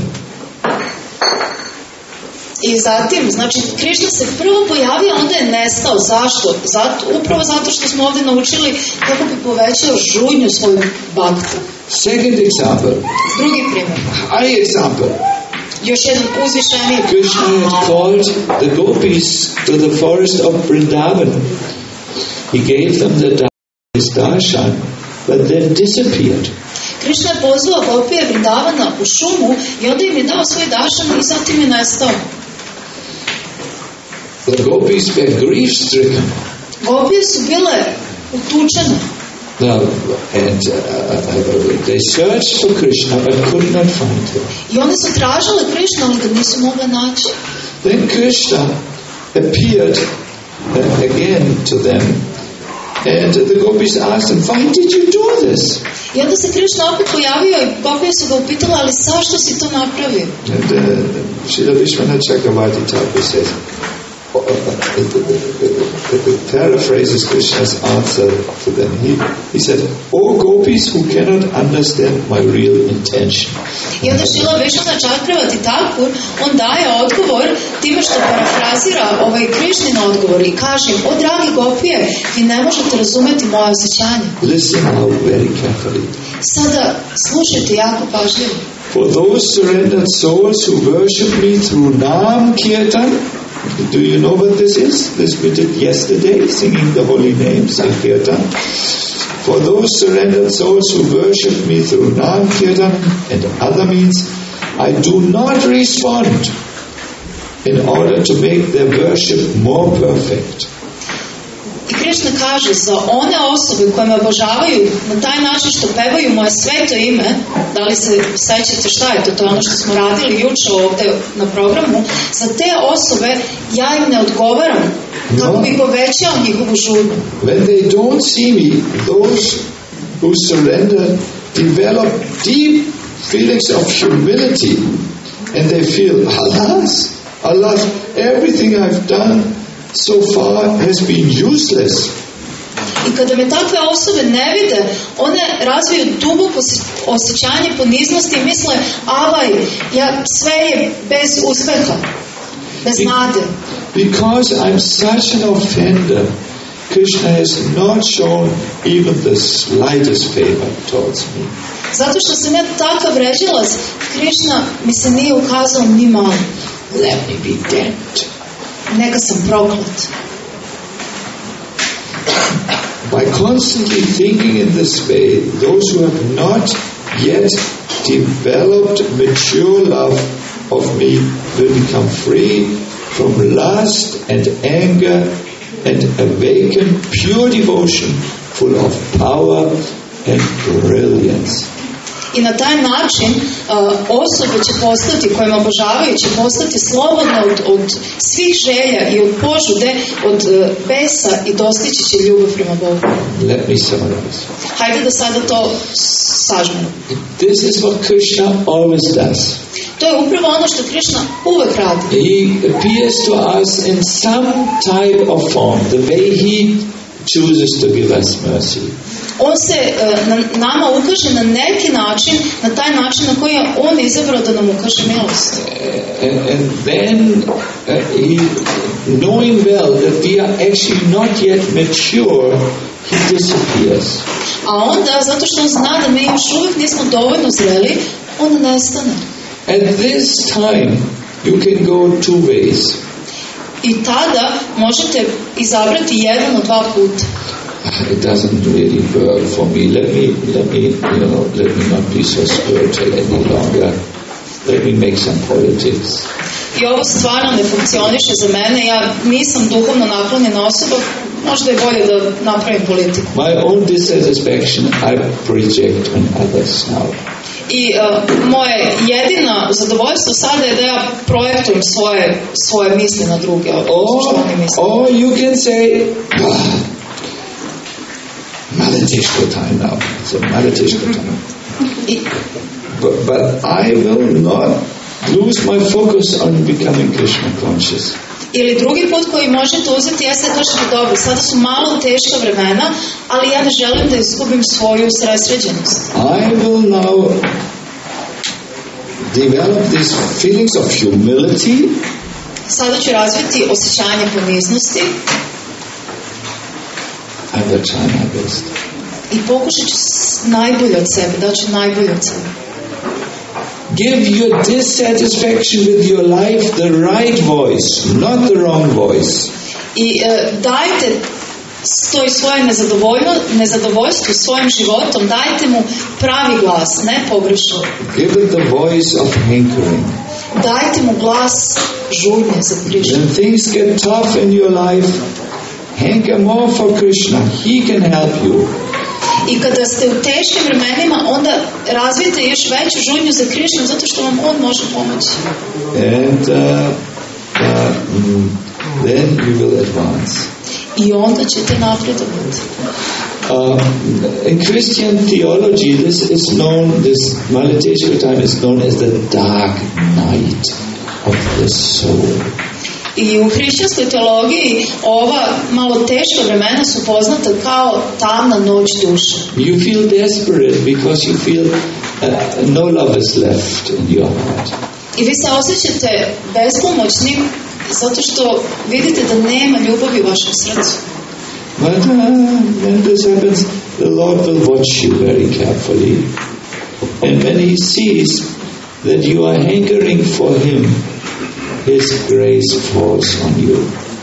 S2: I zatim, znači, Krishna se prvo pojavio, onda je nestao. Zašto? Zato, upravo zato što smo ovdje naučili kako bi povećao žudnju svoju bakta.
S1: Second example.
S2: Drugi primjer.
S1: high example.
S2: Još jedan uzvišeniji.
S1: Krishna had called the gopis to the forest of Vrindavan. He gave them the darshan, but then disappeared.
S2: Krishna je pozvao gopije Vrindavana u šumu i onda im je dao svoj dašan i zatim je nestao.
S1: The gopis were grief-stricken.
S2: Gopije su bile utučene.
S1: Now, and uh, they searched for Krishna but could not find him.
S2: I oni su tražili Krishna, ali ga nisu mogli naći.
S1: Then Krishna appeared uh, again to them, and the gopis asked him, "Why did you do this?"
S2: I onda se Krishna opet pojavio i gopije su ga upitali, ali zašto si to napravio?
S1: And uh, Srila Vishwanath Chakravarti Thakur says, uh, uh, uh, paraphrases Krishna's answer to them. He, he said, "O gopis who cannot understand my real intention."
S2: I onda Srila Vishwanath Chakravarti Thakur, on daje odgovor time što parafrazira ovaj Krishnin odgovor i kaže, o dragi gopije, vi ne možete razumeti moje osjećanje.
S1: Listen now very carefully.
S2: Sada slušajte jako pažljivo.
S1: For those surrendered souls who worship me through Nam Kirtan, do you know what this is? This we did yesterday, singing the holy name, Sankirtan. For those surrendered souls who worship me through Nam Kirtan and other means, I do not respond in order to make their worship more perfect.
S2: I Krishna kaže, za one osobe koje me obožavaju na taj način što pevaju moje sveto ime, da li se sećate šta je to, to je ono što smo radili juče ovdje na programu, za te osobe ja im ne odgovaram kako bi povećao njihovu žudnju.
S1: When they don't see me, those who surrender develop deep feelings of humility and they feel, alas, alas, everything I've done so far has been useless.
S2: I kada me takve osobe ne vide, one razviju duboko osjećanje poniznosti i misle, avaj, ja sve je bez uspeha, bez nade.
S1: Because I'm such an offender, Krishna has not shown even the slightest favor towards me.
S2: Zato što sam ja takav vređilac, Krishna mi se nije ukazao ni malo.
S1: Let me be damned.
S2: Neka sam proklet.
S1: By constantly thinking in this way, those who have not yet developed mature love of me will become free from lust and anger and awaken pure devotion full of power and brilliance.
S2: I na taj način uh, osobe će postati, koje me obožavaju, će postati slobodne od, od svih želja i od požude, od uh, besa i dostići će ljubav prema Bogu.
S1: Let me summarize.
S2: Hajde da sada to sažmemo.
S1: This is what Krishna always does.
S2: To je upravo ono što Krishna uvek radi.
S1: He appears to us in some type of form, the way he chooses to give us mercy.
S2: On se uh, na, nama ukaže na neki način, na taj način na koji je on izabrao da nam ukaže milost.
S1: Uh, and, and then uh, he, knowing well that we are actually not yet mature, he disappears.
S2: A onda, zato što on zna da mi još uvijek nismo dovoljno zreli, on nestane.
S1: At this time, you can go two ways.
S2: I tada možete izabrati jedan od dva puta.
S1: It doesn't really work for me. Let me, let me, you know, let me not be so spiritual any longer. Let me make some politics.
S2: I ovo stvarno ne funkcioniše za mene. Ja nisam duhovno naklonjena osoba. Možda je bolje da napravim politiku.
S1: My own dissatisfaction I project on others now.
S2: I uh, moje jedino zadovoljstvo sada je da ja projektujem svoje, svoje misli na druge.
S1: Or,
S2: što oni misle.
S1: or you can say, ah, Malatishko time now. So Malatishko time.
S2: I,
S1: But, but I will not lose my focus on becoming Krishna conscious.
S2: Ili drugi put koji možete uzeti jeste da kažete, dobro, sada su malo teška vremena, ali ja ne želim da izgubim svoju sresređenost.
S1: I will now develop these feelings of humility.
S2: Sada ću razviti osjećanje poniznosti.
S1: I will try my best.
S2: I pokušat ću najbolje od sebe, da ću najbolje od sebe.
S1: Give your dissatisfaction with your life the right voice, not the wrong voice.
S2: I e, dajte toj svoje nezadovoljstvu svojim životom, dajte mu pravi glas, ne pogrešno.
S1: Give it the voice of hankering.
S2: Dajte mu glas žudnje za Krišnu.
S1: When things get tough in your life, hanker more for Krishna. He can help you.
S2: I kada ste u teškim vremenima, onda razvijete još veću žudnju za Krišnu, zato što vam on može pomoći.
S1: And uh, uh, then you will advance.
S2: I onda ćete napredovati.
S1: Uh, in Christian theology, this is known, this Malateshvara time is known as the dark night of the soul.
S2: I u hrišćanskoj teologiji ova malo teška vremena su poznata kao tamna noć duše.
S1: You feel desperate because you feel uh, no love is left in your heart.
S2: I vi se osjećate bespomoćnim zato što vidite da nema ljubavi u vašem srcu.
S1: But uh, when this happens, the Lord will watch you very carefully. And when He sees that you are hankering for Him, His grace falls on you.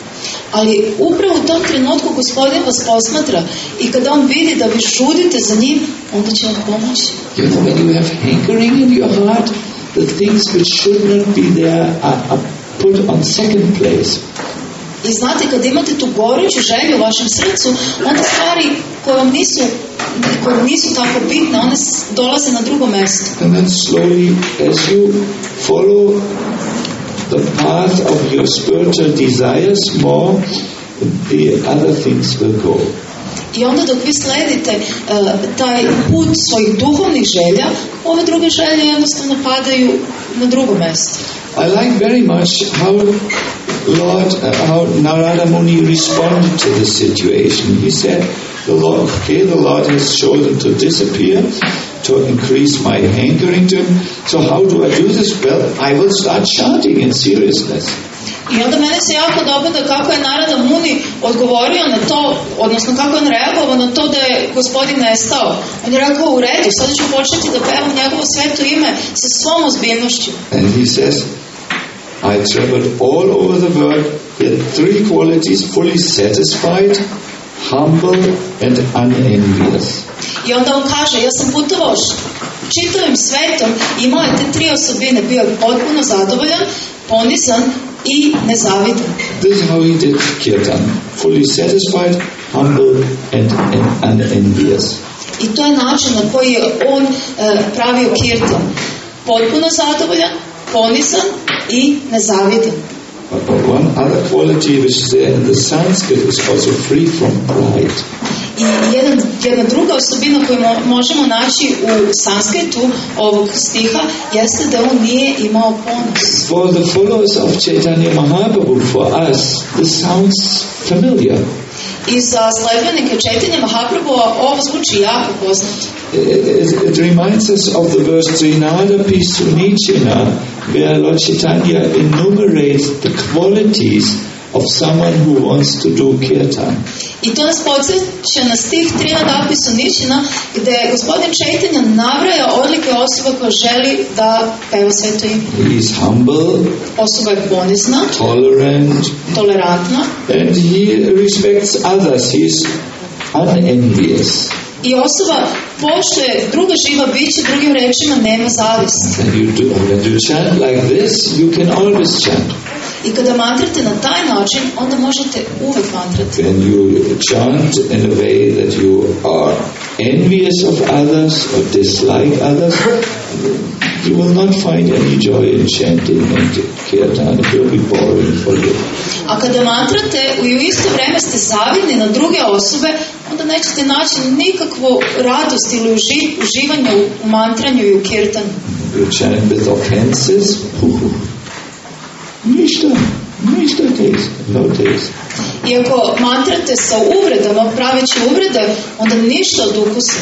S2: Ali upravo u tom trenutku Gospodin vas posmatra i kada On vidi da vi žudite za njim, onda će vam pomoći.
S1: You know, when you have hankering in your heart, the things which should not be there are, are put on second place.
S2: I znate, kad imate tu goruću želju u vašem srcu, onda stvari koje vam nisu, koje vam nisu tako bitne, one dolaze na drugo mjesto.
S1: And then slowly, as you follow the path of your spiritual desires more, the other things will go.
S2: I onda dok vi sledite uh, taj put svojih duhovnih želja, ove druge želje jednostavno padaju na drugo mjesto.
S1: I like very much how Lord, uh, how Narada Muni responded to the situation. He said, "The Lord, okay, the Lord has chosen to disappear, to increase my hankering to Him. So how do I do this? Well, I will start chanting in seriousness."
S2: I onda mene se jako dopada kako je Narada Muni odgovorio na to, odnosno kako je on reagovao na to da je Gospodin nestao. On je rekao, u redu, sada ću početi da pevam njegovo sveto ime sa svom ozbiljnošću.
S1: And he says, "I traveled all over the world, had three qualities, fully satisfied, humble, and unenvious."
S2: I onda on kaže, ja sam putovao čitavim svetom, imao je te tri osobine, bio je potpuno zadovoljan, ponizan i nezavidan.
S1: This is how he did kirtan. Fully satisfied, humble, and, and unenvious.
S2: I to je način na koji je on e, pravio kirtan. Potpuno zadovoljan, ponizan i nezavidan.
S1: But one other quality which is there in the Sanskrit is also free from pride.
S2: I jedan, jedna druga osobina koju mo, možemo naći u sanskritu ovog stiha jeste da on nije imao ponos.
S1: For the followers of Chaitanya Mahaprabhu, for us, this sounds familiar.
S2: I za sledbenike Chaitanya Mahaprabhua ovo zvuči jako poznato.
S1: It, it reminds us of the verse Trinadapi Sunichina, where Lord Chaitanya enumerates the qualities of someone who wants to do kirtan.
S2: I to nas podsjeća na stih Trinadapi Sunichina, gde gospodin Chaitanya nabraja odlike osoba koja želi da peva sveto ime.
S1: He is humble,
S2: osoba je ponizna,
S1: tolerant,
S2: tolerantna,
S1: and he respects others. He is unenvious.
S2: I osoba poštuje druga živa bića, drugim rečima nema zavist.
S1: And you do, when you chant like this, you can always chant.
S2: I kada mantrate na taj način, onda možete uvek mantrati.
S1: When you chant in a way that you are envious of others or dislike others, you will not find any joy in chanting and kirtan. It will be boring for you.
S2: A kada mantrate i u isto vreme ste zavidni na druge osobe, onda nećete naći nikakvu radost ili uži, uživanje u mantranju i u kirtanu.
S1: You chant with offenses, ništa, ništa taste, no taste.
S2: I ako mantrate sa uvredama, praveći uvrede, onda ništa od ukusa.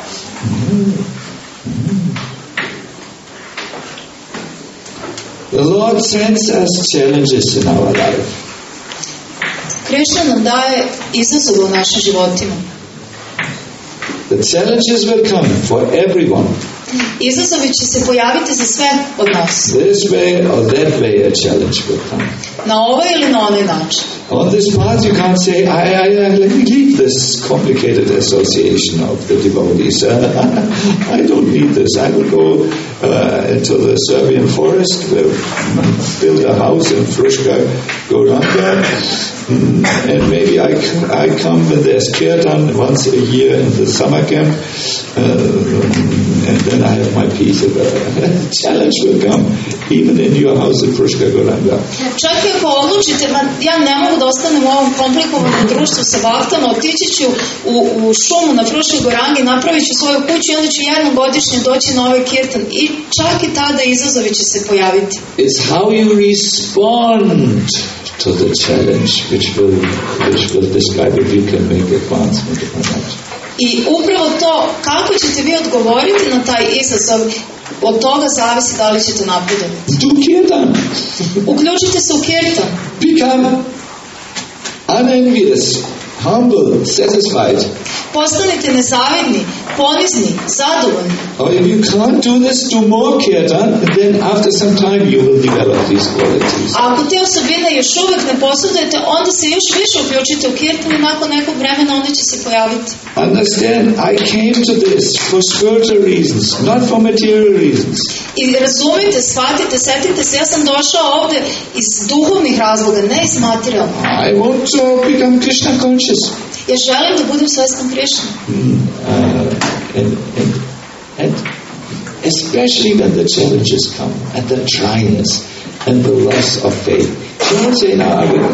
S1: The Lord sends us challenges in our life.
S2: Krishna nam daje izazove u našim životima.
S1: The challenges will come for everyone.
S2: Izazovi će se pojaviti za sve od nas.
S1: This way or that way a challenge will come.
S2: Na ovaj ili na onaj način.
S1: On this path you can't say, I, I, I, let me leave this complicated association of the devotees. Uh, I don't need this. I will go uh, into the Serbian forest, we'll build a house in Fruška Goranga, mm, and maybe I, I come when there's Kirtan once a year in the summer camp, uh, and then I have my peace. A challenge will come, even in your house in Fruška Goranga.
S2: Čak i ako odlučite, ma, ja ne mogu da ostanem u ovom komplikovanom društvu sa vaktama, otići ću u, u šumu na Fruškoj Gorangi, napravit ću svoju kuću i onda ću jednom godišnje doći na ovaj kirtan. I čak i tada izazovi će se pojaviti.
S1: It's how you respond to the challenge which will, which will describe if you can make advancement or not.
S2: I upravo to, kako ćete vi odgovoriti na taj izazov, od toga zavisi da li ćete napredovati.
S1: Do kirtan.
S2: Uključite se u kirtan.
S1: Become unenvious, humble, satisfied.
S2: Postanite nezavidni, ponizni, zadovoljni.
S1: Or if you can't do this, do more kirtan, and then after some time you will develop these qualities.
S2: A ako te osobine još uvijek ne posjedujete, onda se još više uključite u kirtan i nakon nekog vremena one će se pojaviti.
S1: Understand, I came to this for spiritual reasons, not for material reasons.
S2: I razumite, shvatite, setite se, ja sam došao ovdje iz duhovnih razloga, ne iz materijalnog.
S1: I want to become Krishna conscious.
S2: Ja želim da budem svjestan Krishna.
S1: Mm, uh, and, and, and especially when the challenges come, and the dryness, and the loss of faith. Don't say, now I will.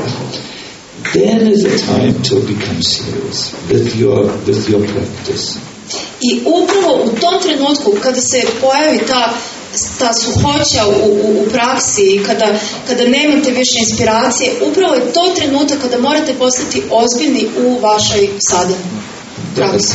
S1: Then is a time to become serious with your, with your practice.
S2: I upravo u tom trenutku kada se pojavi ta ta suhoća u, u, u praksi i kada, kada nemate više inspiracije, upravo je to trenutak kada morate postati ozbiljni u vašoj sadanoj praksi.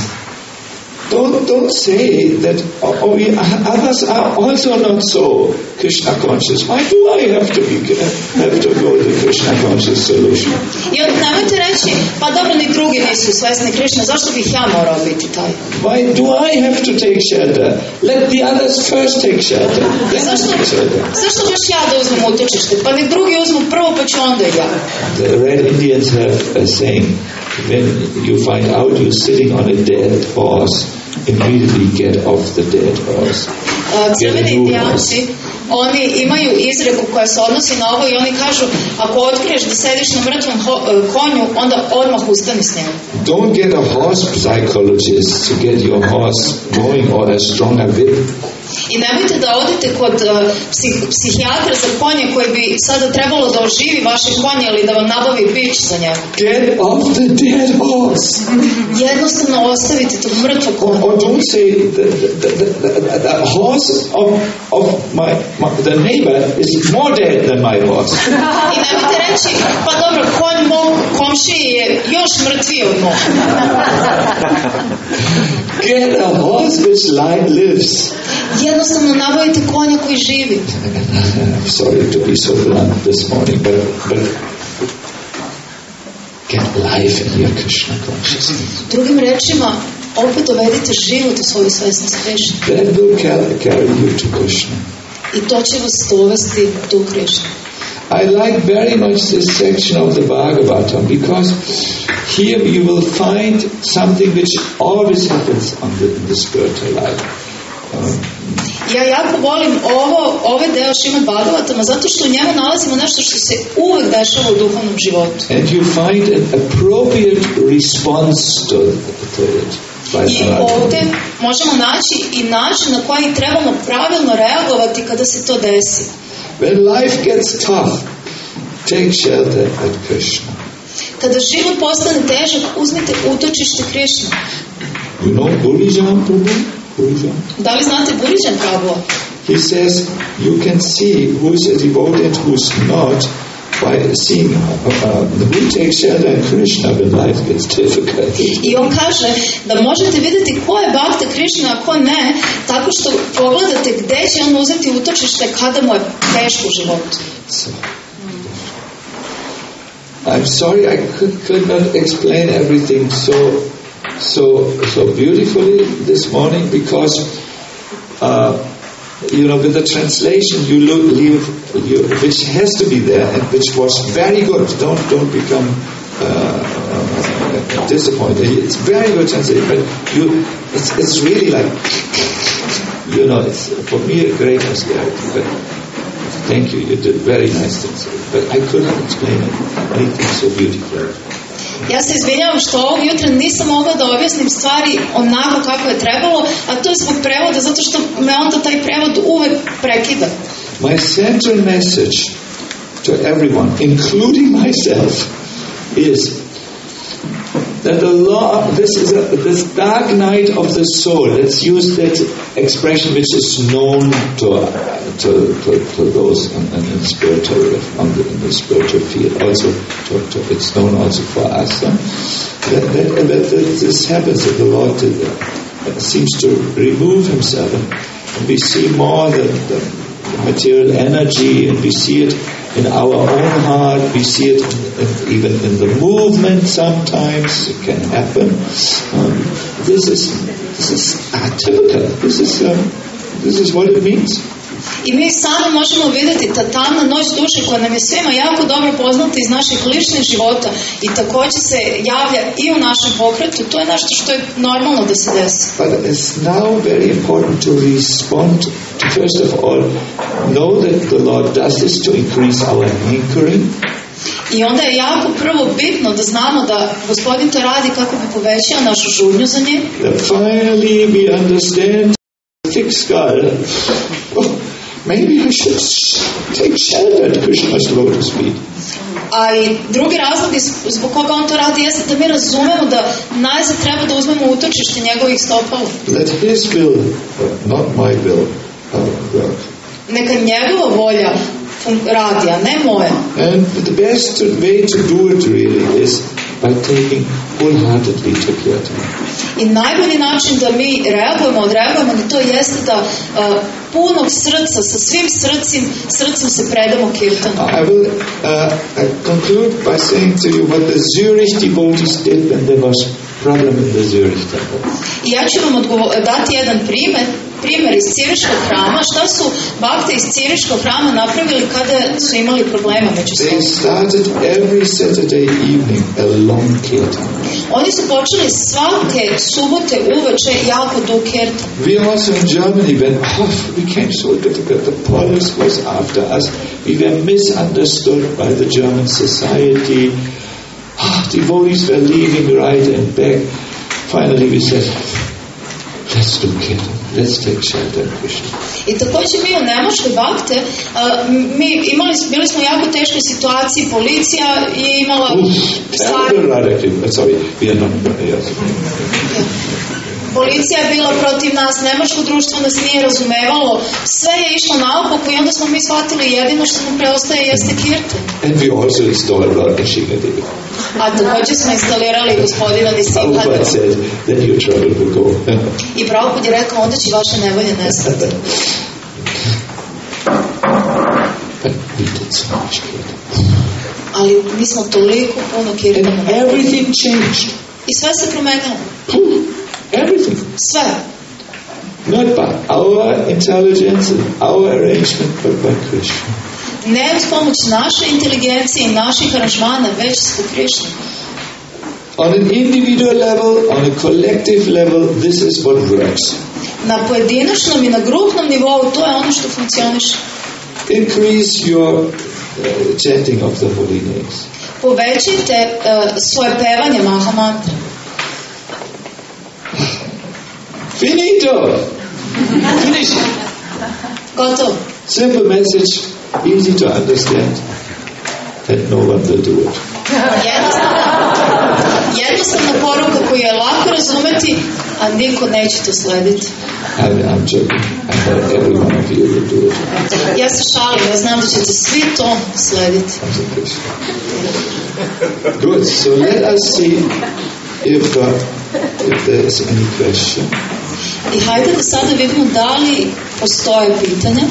S1: Don't, don't say that oh, we, others are also not so Krishna conscious. Why do I have to be have to go to Krishna conscious solution?
S2: I onda nemojte reći, pa dobro, ni drugi nisu svesni Krishna, zašto bih ja morao biti taj?
S1: Why do I have to take shelter? Let the others first take shelter. Then
S2: Zašto,
S1: take shelter.
S2: zašto baš ja da uzmem utočište? Pa nek drugi uzmu prvo, pa ću onda i ja.
S1: The Red Indians have a saying: when you find out you're sitting on a dead horse, immediately get off the dead horse.
S2: Uh, crveni indijanci, oni imaju izreku koja se odnosi na ovo i oni kažu, ako otkriješ da sediš na mrtvom ho- konju, onda odmah ustani s njim.
S1: Don't get a horse psychologist to get your horse going or a stronger whip.
S2: I nemojte da odete kod uh, psih, psihijatra za konje koji bi sada trebalo da oživi vaše konje ili da vam nabavi bič za njega.
S1: Get off the dead horse.
S2: Jednostavno ostavite tog mrtvog konja.
S1: Or don't say the, the, the, the, the horse of, of my, my the neighbor is more dead than my horse.
S2: I nemojte reći, pa dobro, konj mog komšije je još mrtviji od mog.
S1: Get a horse which lives.
S2: Jednostavno nabavite konja koji živi.
S1: I'm sorry to be so blunt this morning, but, but get life in your Krishna consciousness.
S2: Drugim rečima, opet dovedite život u svoju svjesnost Krishna.
S1: That will carry you to Krishna.
S2: I to će vas dovesti do Krishna.
S1: I like very much this section of the Bhagavatam because here you will find something which always happens on the, in the spiritual life. Um,
S2: Ja jako volim ovo, ove deo Šrimad Bhagavatama zato što u njemu nalazimo nešto što se uvek dešava u duhovnom životu.
S1: and you find an appropriate response to, to it.
S2: I ovdje možemo naći i način na koji trebamo pravilno reagovati kada se to desi.
S1: When life gets tough, take shelter at Krishna.
S2: Kada život postane težak, uzmite utočište Krishna.
S1: You know Burijan Prabhu? Burijan?
S2: Da li znate Burijan Prabhu?
S1: He says you can see who's a devotee and who's not by seeing uh, who takes shelter in Krishna when life gets difficult.
S2: I on kaže da možete vidjeti ko je bhakta Krishna, a ko ne, tako što pogledate gde će on uzeti utočište kada mu je teško u životu.
S1: So, I'm sorry I could, could not explain everything so so so beautifully this morning because uh, you know, with the translation, you look, leave, you, which has to be there, and which was very good. Don't don't become uh, uh, disappointed. It's very good translation, but you, it's it's really like, you know, it's for me a great austerity. But thank you, you did very nice things. But I couldn't explain it, anything so beautiful.
S2: Ja se izvinjavam što ovog jutra nisam mogla da objasnim stvari onako kako je trebalo, a to je zbog prevoda, zato što me onda taj prevod uvek prekida.
S1: My central message to everyone, including myself, is that the law, this is a, this dark night of the soul. Let's use that expression which is known to to, to, to those in, in spiritual on the, in the spiritual field. Also, to, to, it's known also for us. Huh? That, that, that, that this happens that the Lord did, uh, seems to remove Himself, and, and we see more the, the material energy, and we see it in our own heart, we see it in, in, even in the movement sometimes, it can happen. Um, this is this is atypical. This is um, this is what it means.
S2: I mi sami možemo vidjeti ta tamna noć duše koja nam je svima jako dobro poznata iz naših ličnih života i također se javlja i u našem pokretu. To je nešto što je normalno da se desi.
S1: But it's now very important to respond to, first of all, know that the Lord does this to increase our anchoring.
S2: I onda je jako prvo bitno da znamo da Gospodin to radi kako bi povećao našu žudnju za njim.
S1: That finally we understand thick skull. Oh, maybe I should take shelter at Krishna's lotus feet.
S2: A i drugi razlog zbog koga on to radi jeste da mi razumemo da najzad treba da uzmemo utočište njegovih stopala.
S1: Let His will, not my will, uh, work.
S2: Neka njegova volja radi, a ne moja.
S1: And the best way to do it really is by taking wholeheartedly to Kirtan.
S2: I najbolji način da mi reagujemo, odreagujemo na to jeste da uh, punog srca, sa svim srcim, srcem se predamo Kirtanu.
S1: I will uh, I conclude by saying to you what the Zurich devotees did when there was problem in the Zurich temple.
S2: I ja ću vam odgovo- dati jedan primjer, primjer iz Ciriškog hrama. Šta su bakte iz Ciriškog hrama napravili kada su imali problema među sobom?
S1: They started every Saturday evening a long kirtan.
S2: Oni su počeli svake subote uveče jako dug kirtan.
S1: We also in Germany went, oh, we became so difficult. The police was after us. We were misunderstood by the German society. Oh, devotees were leaving right and back. Finally we said, let's do kirtan. Let's take shelter in Krishna.
S2: I također mi u Nemačkoj bakte, uh, mi imali, bili smo u jako teškoj situaciji, policija je imala stvari.
S1: Sorry, we are not, yes.
S2: Policija je bila protiv nas, nemačko društvo nas nije razumevalo, sve je išlo naopako i onda smo mi shvatili jedino što nam preostaje jeste kirtan.
S1: And we also installed Lord Nishingadeva.
S2: A također smo instalirali gospodina Nishingadeva.
S1: Prabhupada said that your trouble will go.
S2: I Prabhupada je rekao, onda će vaše nevolje nestati.
S1: But we did so much kirtan.
S2: Ali mi smo toliko puno kirtana.
S1: And everything changed.
S2: I sve se promenilo.
S1: Everything.
S2: Sve.
S1: Not by our intelligence and our arrangement, but by Krishna.
S2: Ne uz pomoć naše inteligencije i naših aranžmana, već zbog Krishna.
S1: On an individual level, on a collective level, this is what works.
S2: Na pojedinačnom i na grupnom nivou to je ono što funkcioniše.
S1: Increase your uh, chanting of the holy names.
S2: Povećajte uh, svoje pevanje Maha mantra.
S1: Finito! Finish!
S2: Gotovo.
S1: Simple message, easy to understand, and no one will do it.
S2: Jednostavna, jednostavna poruka koju je lako razumeti, a niko neće to slediti.
S1: I'm, I'm joking. I know every one of you will do it.
S2: Ja se šalim, ja znam da ćete svi to slediti.
S1: Good. So let us see if uh, if there is any question.
S2: I hajde da sada vidimo da li postoje pitanja.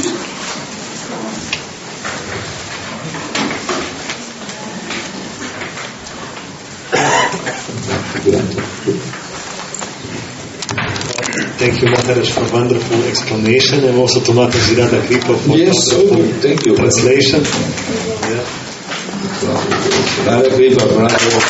S4: Thank you, Maharaj, for wonderful explanation, and also to Mataji Radha Kripa for
S1: yes,
S4: wonderful
S1: so thank you.
S4: translation. Yeah.
S1: Radha Kripa, bravo.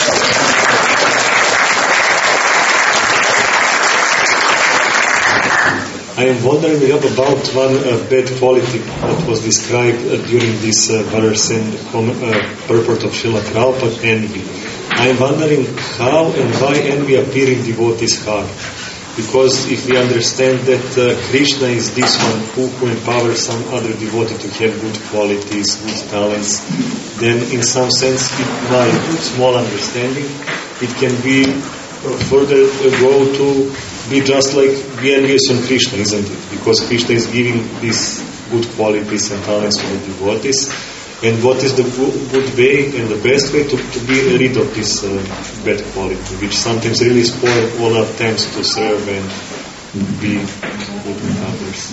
S4: I am wondering about one uh, bad quality that was described uh, during this uh, verse and com- uh, purport of Srila Prabhupada, envy. I am wondering how and why envy appears in devotee's heart. Because if we understand that uh, Krishna is this one who, who empowers some other devotee to have good qualities, good talents, then in some sense, in my small understanding, it can be uh, further uh, go to be just like be envious on Krishna, isn't it? Because Krishna is giving these good qualities and talents to the devotees. And what is the good way and the best way to, to be rid of this uh, bad quality, which sometimes really spoil all our attempts to serve and be good with others.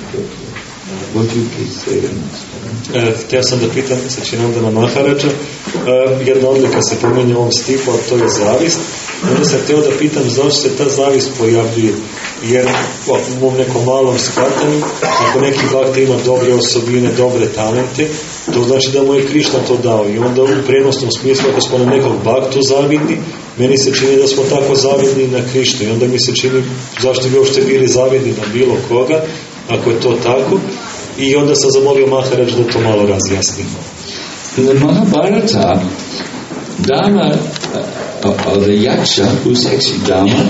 S1: What do you please say?
S4: Uh, htio sam da pitam Sačinandana Maharaja, uh, jedna odlika se pominje u ovom stihu, a to je zavist. Onda sam htio da pitam zašto se ta zavist pojavljuje, jer o, u mom nekom malom shvatanju, ako neki bhakta ima dobre osobine, dobre talente, to znači da mu je Krišna to dao. I onda u prenosnom smislu, ako smo na nekog bhaktu zavidni, meni se čini da smo tako zavidni na Krišnu. I onda mi se čini zašto bi uopšte bili zavidni na bilo koga, ako je to tako. I onda sam zamolio Maharaj da to malo razjasni.
S1: In the Mahabharata, Dharma, uh, or the Yaksha, who's actually Dharma,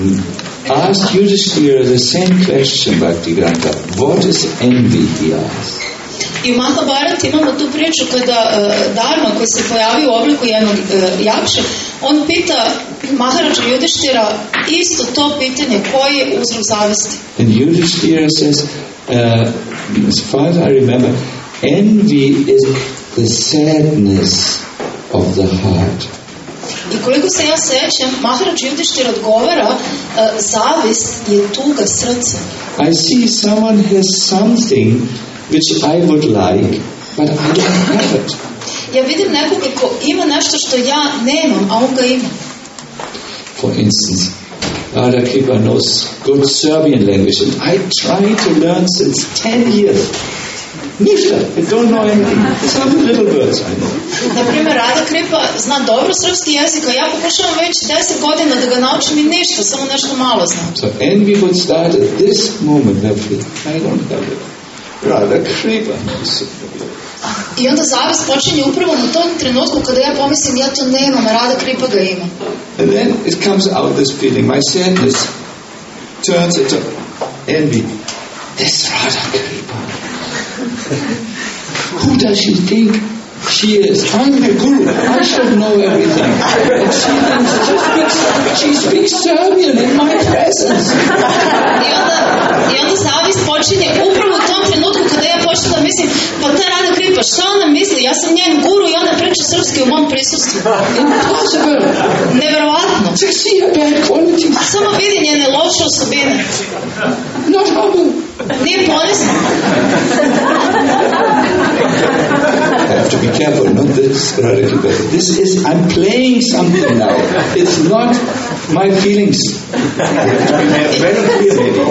S1: asked Yudhishthira the same question, Bhaktivedanta. What is envy, he asked.
S2: I u Mahabharati imamo tu priču kada uh, Dharma, koji se pojavio u obliku jednog uh, jakše, on pita Maharaja Yudhishthira isto to pitanje, koji je uzrok zavisti.
S1: And Yudhishthira says, uh, as far as I remember, envy is the sadness of the heart.
S2: I koliko se ja sećam, Maharaja Yudhishthira odgovara, uh, zavist je tuga srca.
S1: I see someone has something which I would like, but I don't have it.
S2: Ja vidim nekoga ko ima nešto što ja nemam, a on ga ima.
S1: For instance, Radha Kripa knows good Serbian language, and I try to learn since ten years. Ništa, I don't know anything. Some little words I know.
S2: Naprimjer, Radha Kripa zna dobro srpski jezik, a ja pokušavam već deset godina da ga naučim i ništa, samo nešto malo znam.
S1: So envy would start at this moment, actually. I don't have it. Radha Kripa knows it.
S2: I onda zavist počinje upravo na tom trenutku kada ja pomislim ja to nemam, a Radha Kripa ga ima.
S1: And then it comes out this feeling. My sadness turns into envy. This Radha Kripa. Who does she think she is? I'm the guru. I should know everything. And she, she, speaks, she speaks Serbian in my presence.
S2: I onda, I onda zavist počinje upravo u tom trenutku kada ja počnem da mislim pa ta Radha Kripa, šta ona misli? Ja sam njen guru i ona priča srpski u mom prisustvu.
S1: Impossible.
S2: Neverovatno.
S1: To see her bad qualities.
S2: Samo vidi njene loše osobine.
S1: Not humble.
S2: Nije ponizno.
S1: I have to be careful, not this Radha Kripa. This is, I'm playing something now. It's not my feelings. I have to be very clear, maybe.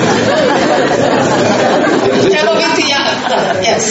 S2: Treba biti ja. Da, yes.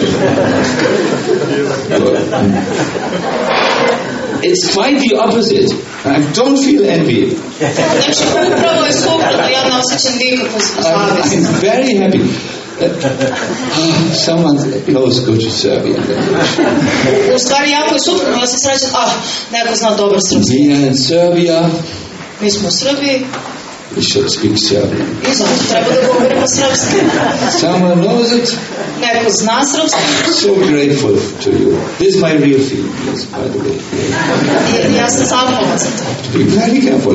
S1: It's quite the opposite. I don't feel envy.
S2: Znači, upravo je suprotno, ja ne osjećam nikakvu zavist.
S1: I'm very happy. Uh, someone knows good Serbian language.
S2: U stvari, jako je suprotno, ja se srećam, ah, neko zna dobar srpski.
S1: We are in Serbia.
S2: Mi smo u Srbiji.
S1: We should speak Serbian.
S2: I zato treba da govorimo srpski.
S1: Someone knows it.
S2: Neko zna srpski.
S1: So grateful to you. This is my real feeling, yes, by the way.
S2: I ja sam zahvalan za to.
S1: To be very careful.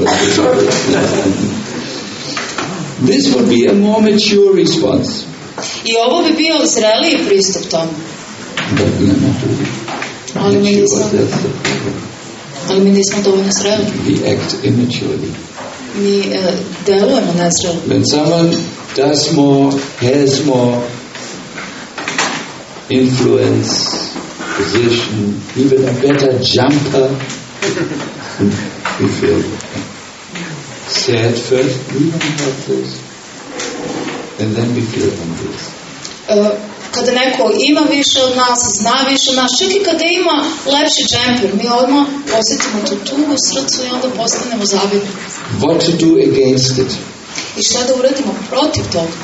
S1: This would be a more mature response.
S2: I ovo bi bio zreliji pristup tomu.
S1: But we are not really
S2: Ali mi nismo,
S1: mature. That's the problem.
S2: ali mi nismo dovoljno zreli.
S1: We act immaturely.
S2: Mi e, delujemo nezrelo.
S1: When someone does more, has more influence, position, even a better jumper, we feel sad first, we don't have this. And then we feel hungry.
S2: Uh, kada neko ima više od nas, zna više od nas, čak i kada ima lepši džemper, mi odmah osjetimo tu tugu u srcu i onda postanemo zavidni.
S1: What to do against it?
S2: I šta da uradimo protiv toga?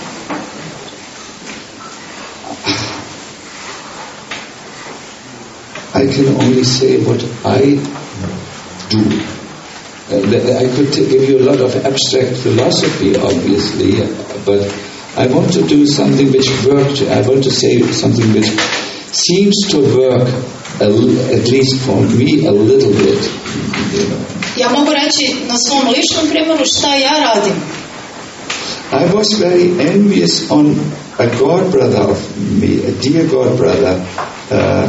S1: I can only say what I do. Uh, I could t- give you a lot of abstract philosophy, obviously, but I want to do something which worked. I want to say something which seems to work, a l- at least for me, a little bit. You know.
S2: Ja mogu reći na svom ličnom primjeru šta ja radim.
S1: I was very envious on a god brother of me, a dear god brother, uh,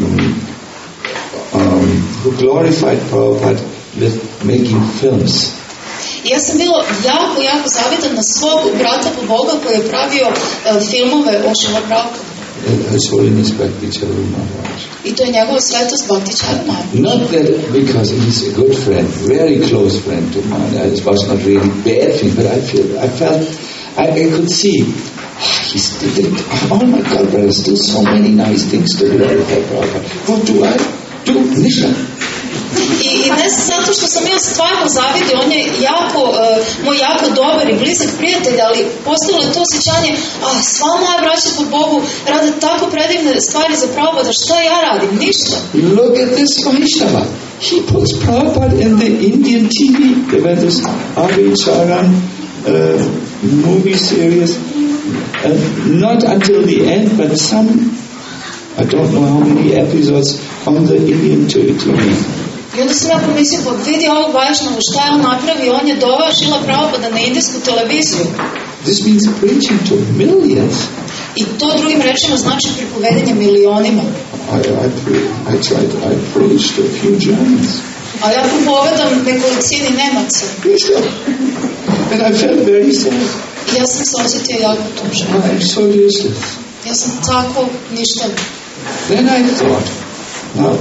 S1: um, who glorified Prabhupada with making films.
S2: I ja sam bilo jako, jako zavidan na svog brata po Boga koji je pravio uh, filmove o Šrila Prabhupada.
S1: His Holiness Bhakti Charu Maharaj.
S2: I to je njegova svetost Bhakti Charu Maharaj.
S1: Not that because he's a good friend, very close friend to mine. It was not really bad thing, but I feel, I felt, I, I could see, oh, he's, oh my God, brothers do so many nice things to glorify Prabhupada. What do I do? Ništa.
S2: I, I ne zato što sam ja stvarno zavidio, on je jako, uh, moj jako dobar i blizak prijatelj, ali postalo je to osjećanje, a sva moja braća po Bogu rade tako predivne stvari za Prabhupada, šta ja radim? Ništa.
S1: Look at this Vaishnava. He puts Prabhupada in the Indian T V. There was this Avicharan uh, movie series. Uh, not until the end, but some, I don't know how many episodes on the Indian T V.
S2: I onda sam ja pomislio, pa vidi ovog Vajšnavu, šta je on napravio, on je doveo Šrila Prabhupada na indijsku televiziju.
S1: This means preaching to millions.
S2: I to drugim rečima znači pripovedanje milionima.
S1: I, I, pre, I tried, I preached to a few Germans.
S2: A ja propovedam nekolicini Nemaca.
S1: And I felt very sad.
S2: I ja sam se osjetio jako tužan.
S1: I'm so useless.
S2: Ja sam tako ništa.
S1: Then I thought, no,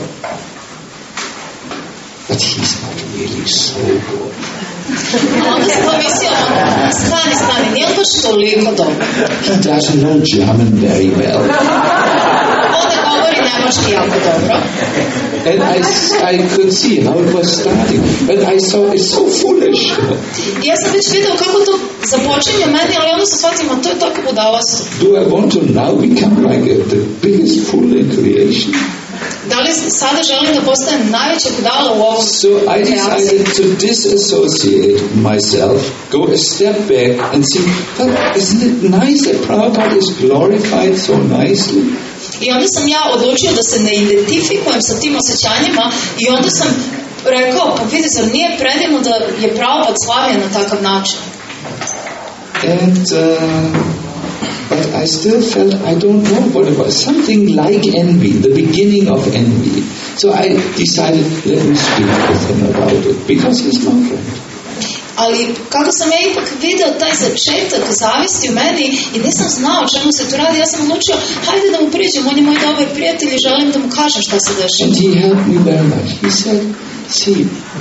S1: but he's not really so good.
S2: A onda sam pomislio, stani, stani, nije baš toliko dobro.
S1: He doesn't know German very well.
S2: On ne govori nemački jako dobro.
S1: And I, I could see how it was starting. But I saw it's so foolish.
S2: I ja sam već vidio kako to započinje meni, ali onda sam shvatio, ma to je tako budalasto.
S1: Do I want to now become like a, the biggest fool in creation?
S2: Da li sada želim da postanem najveća budala u ovom
S1: So I decided to disassociate myself, go a step back and see, but isn't it nice that Prabhupada is glorified so nicely?
S2: I onda sam ja odlučio da se ne identifikujem sa tim osjećanjima i onda sam rekao, pa vidi, zar nije predivno da je Prabhupada slavljen na takav način?
S1: And uh, but I still felt, I don't know what it was, something like envy, the beginning of envy. So I decided, let me speak with him about it, because he's my friend.
S2: Ali kako sam ja ipak vidio taj začetak zavisti u meni i nisam znao o čemu se tu radi, ja sam odlučio, hajde da mu priđem, on je moj dobar prijatelj i želim da mu kažem šta se dešava.
S1: And he helped me very much. He said, see,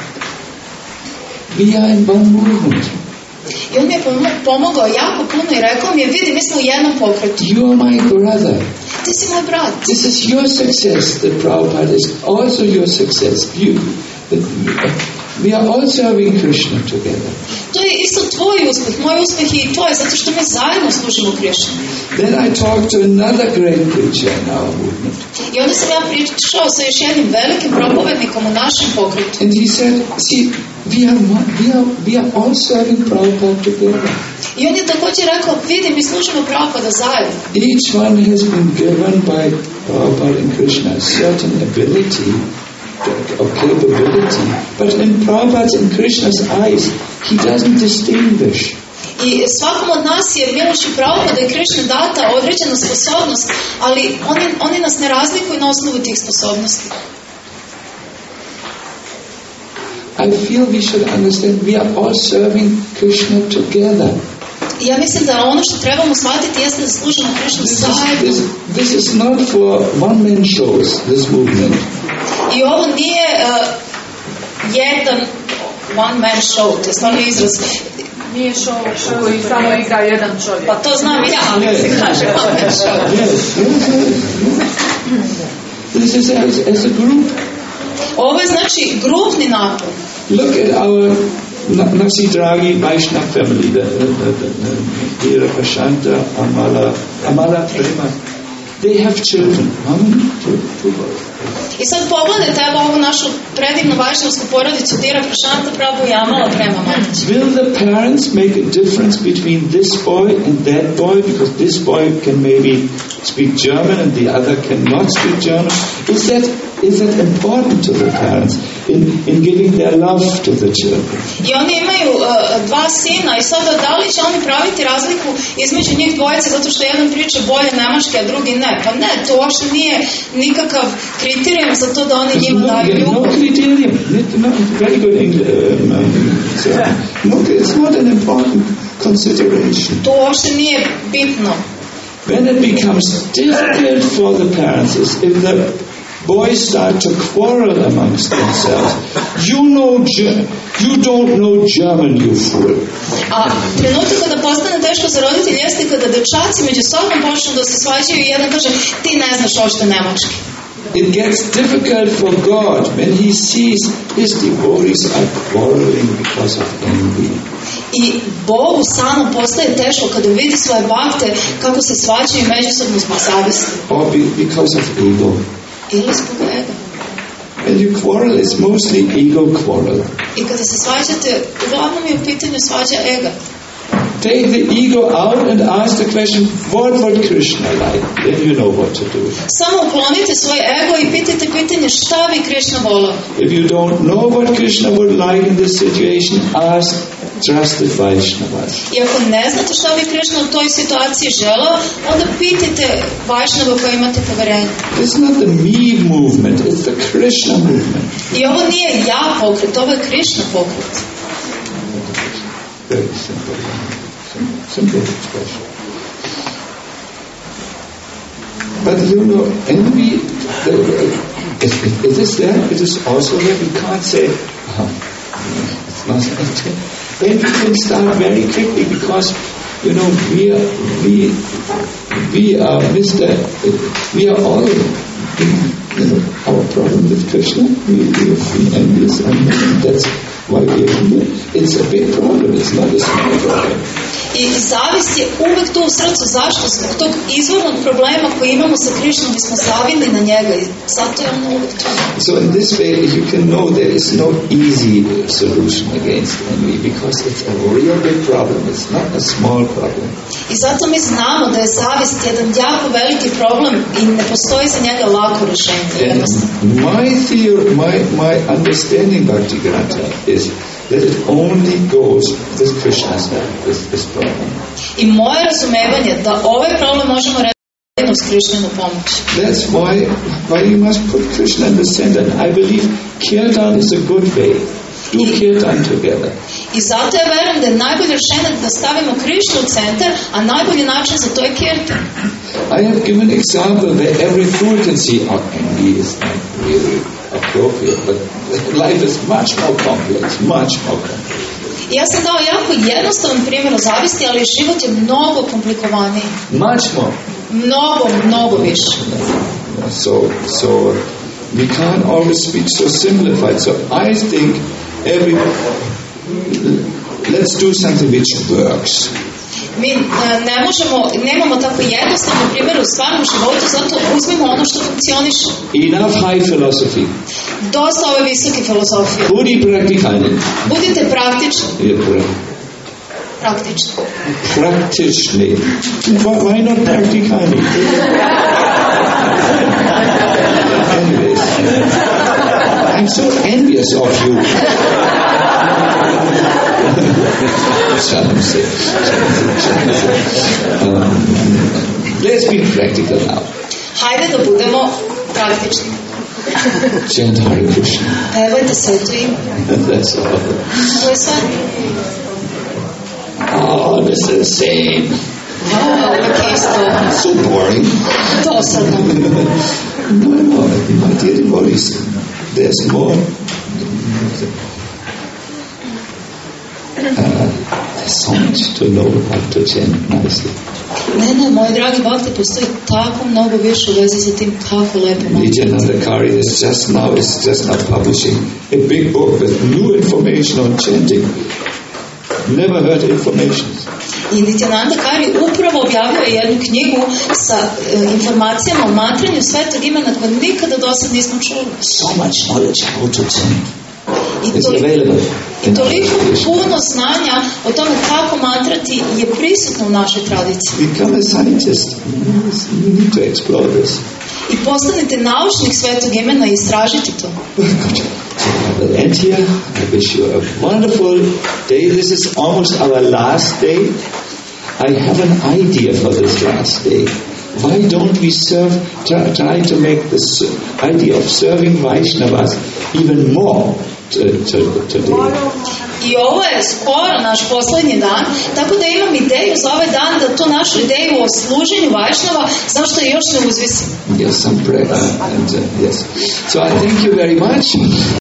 S1: we are in one movement.
S2: I on mi je pomogao jako puno i rekao mi je, vidi, mi smo u jednom pokretu.
S1: You are my brother.
S2: Ti si moj brat.
S1: This is your success. The Prabhupada is also your success. You, the, we are all serving Krishna together.
S2: To je isto tvoj uspeh, moj uspeh i tvoj, zato što mi zajedno služimo Krishna.
S1: Then I talked to another great preacher in our movement.
S2: I onda sam ja pričao sa još jednim velikim propovednikom u našem pokretu.
S1: And he said, see, we are, one, we are, we are all serving Prabhupada together.
S2: I on je također rekao, vidi, mi služimo Prabhupada zajedno.
S1: Each one has been given by Prabhupada and Krishna a certain ability or capability, but in Prabhupada's and Krishna's eyes, he doesn't distinguish.
S2: I svakom od nas je milošću Prabhupada i Krishna data određena sposobnost, ali oni, oni nas ne razlikuju na osnovu tih sposobnosti.
S1: I feel we should understand we are all serving Krishna together.
S2: I ja mislim da ono što trebamo shvatiti jeste da služimo Krishna zajedno.
S1: This, this is not for one-man shows, this movement.
S2: I ovo nije uh, jedan one man show, to je stvarno izraz.
S3: Nije show koji samo igra jedan čovjek.
S2: Pa to znam ja, ali se kaže one man show.
S1: Yes, yes, yes. This is as, as a group.
S2: Ovo je znači grupni napor.
S1: Look at our Nasi Draghi Vaishnav family, the, the, the, the, the Veera Prashanta, Amala, Amala Prema. They have children. How many? Two, two boys.
S2: I sad pogledajte evo ovu našu predivnu vajšnavsku porodicu Veera Prashanta, Prabhu i Amala Prema Mataji.
S1: Will the parents make a difference between this boy and that boy because this boy can maybe speak German and the other cannot speak German? Is that is that important to the parents in, in giving their love to the children?
S2: I oni imaju uh, dva sina i sada da li će oni praviti razliku između njih dvojice zato što jedan priča bolje nemački, a drugi ne? Pa ne, to uopšte nije nikakav kriterijum za to da oni njima daju ljubav.
S1: No criterion. No, very good English. Um, so, no, it's not an important consideration.
S2: To uopšte nije bitno.
S1: When it becomes difficult for the parents is if the boys start to quarrel amongst themselves. You know, you don't know German, you fool.
S2: A trenutak kada postane teško za roditelje jeste kada dečaci među sobom počnu da se svađaju i jedan kaže ti ne znaš uopšte nemački.
S1: It gets difficult for God when He sees His devotees are quarreling because of envy.
S2: I Bogu samom postaje teško kada vidi svoje bakte kako se svađaju međusobno zbog zavesti.
S1: Or be, because of ego.
S2: Ili zbog ega.
S1: When you quarrel, it's mostly ego quarrel.
S2: I kada se svađate, uglavnom je u pitanju svađa ega.
S1: Take the ego out and ask the question, what would Krishna like? Then you know what to do.
S2: Samo uklonite svoj ego i pitajte pitanje šta bi Krishna volao.
S1: If you don't know what Krishna would like in this situation, ask trusted Vaishnavas.
S2: I ako ne znate šta bi Krishna u toj situaciji želao, onda pitajte Vaishnava koja imate poverenje.
S1: It's not the me movement, it's the Krishna movement.
S2: I ovo nije ja pokret, ovo je Krishna pokret.
S1: Very simple. Simple expression. But you know, envy, it, it, it is there, it is also there. We can't say, oh, it's not that. Envy can start very quickly because, you know, we are, we, we are Mister We are all, you know, our problem with Krishna. We, we are free envious, and that's why we are here. It's a big problem. It's not a small problem.
S2: I zavist je uvek tu u srcu. Zašto? Zbog tog izvornog problema koji imamo sa Krišnom, mi smo zavili na njega i zato je on uvek tu.
S1: So in this way you can know there is no easy solution against envy because it's a real big problem. It's not a small problem.
S2: I zato mi znamo da je zavist jedan jako veliki problem i ne postoji za njega lako rješenje.
S1: My theory, my, my understanding Bhakti Granta is that it only goes with Krishna's help, with this problem.
S2: I moje razumevanje da ovaj problem možemo rešiti s Krišninu pomoć.
S1: That's why why you must put Krishna in the center. And I believe kirtan is a good way. Do kirtan together.
S2: I zato ja verujem da je najbolje rešenje da stavimo Krišnu u centar, a najbolji način za to je kirtan.
S1: I have given an example where every fool can see how envy is not really appropriate, but life is much more complex, much more complex.
S2: Ja sam dao jako jednostavan primjer o zavisti, ali život je mnogo komplikovaniji.
S1: Much more.
S2: Mnogo, mnogo više.
S1: So, so we can't always speak so simplified. So I think every let's do something which works.
S2: Mi ne možemo, nemamo tako jednostavno primjer u stvarnom životu, zato uzmimo ono što funkcioniše.
S1: Enough high philosophy.
S2: Dosta ove visoke filozofije.
S1: Budi praktikalni.
S2: Budite praktični.
S1: Je
S2: Praktični.
S1: Praktični. Why not praktikalni? Anyways, I'm so envious of you. um, let's be practical now.
S2: Hajde da budemo praktični.
S1: Chant Hare Krishna.
S2: Pevajte sveto ime.
S1: That's all.
S2: To je sve.
S1: Oh, this is the same.
S2: Oh, uvijek isto.
S1: So boring.
S2: Dosadno.
S1: No, no, my dear devotees, there's more. so much to know how to chant nicely.
S2: Ne, ne, moji dragi bhakti, postoji tako mnogo više u vezi sa tim kako lepo mantrati.
S1: Nityananda Kari is just now is just now publishing a big book with new information on chanting. Never heard information.
S2: I Nityananda Kari upravo objavio jednu knjigu sa e, informacijama o mantranju svetog imena koje nikada do sad nismo čuli.
S1: So much knowledge how to chant.
S2: I, toliko, I toliko puno znanja o tome kako mantrati je prisutno u našoj tradiciji.
S1: Become a scientist. You need to explore this.
S2: I postanite naučnik svetog imena i istražiti to.
S1: I will end here. I wish you a wonderful day. This is almost our last day. I have an idea for this last day. Why don't we serve, try, try to make this idea of serving Vaishnavas even more to, to, today?
S2: I ovo je skoro naš poslednji dan, tako da imam ideju za ovaj dan da tu našu ideju o služenju Vajšnava, zašto je još ne uzvisim.
S1: Yes, some prayer. And, uh, yes. So I thank you very much.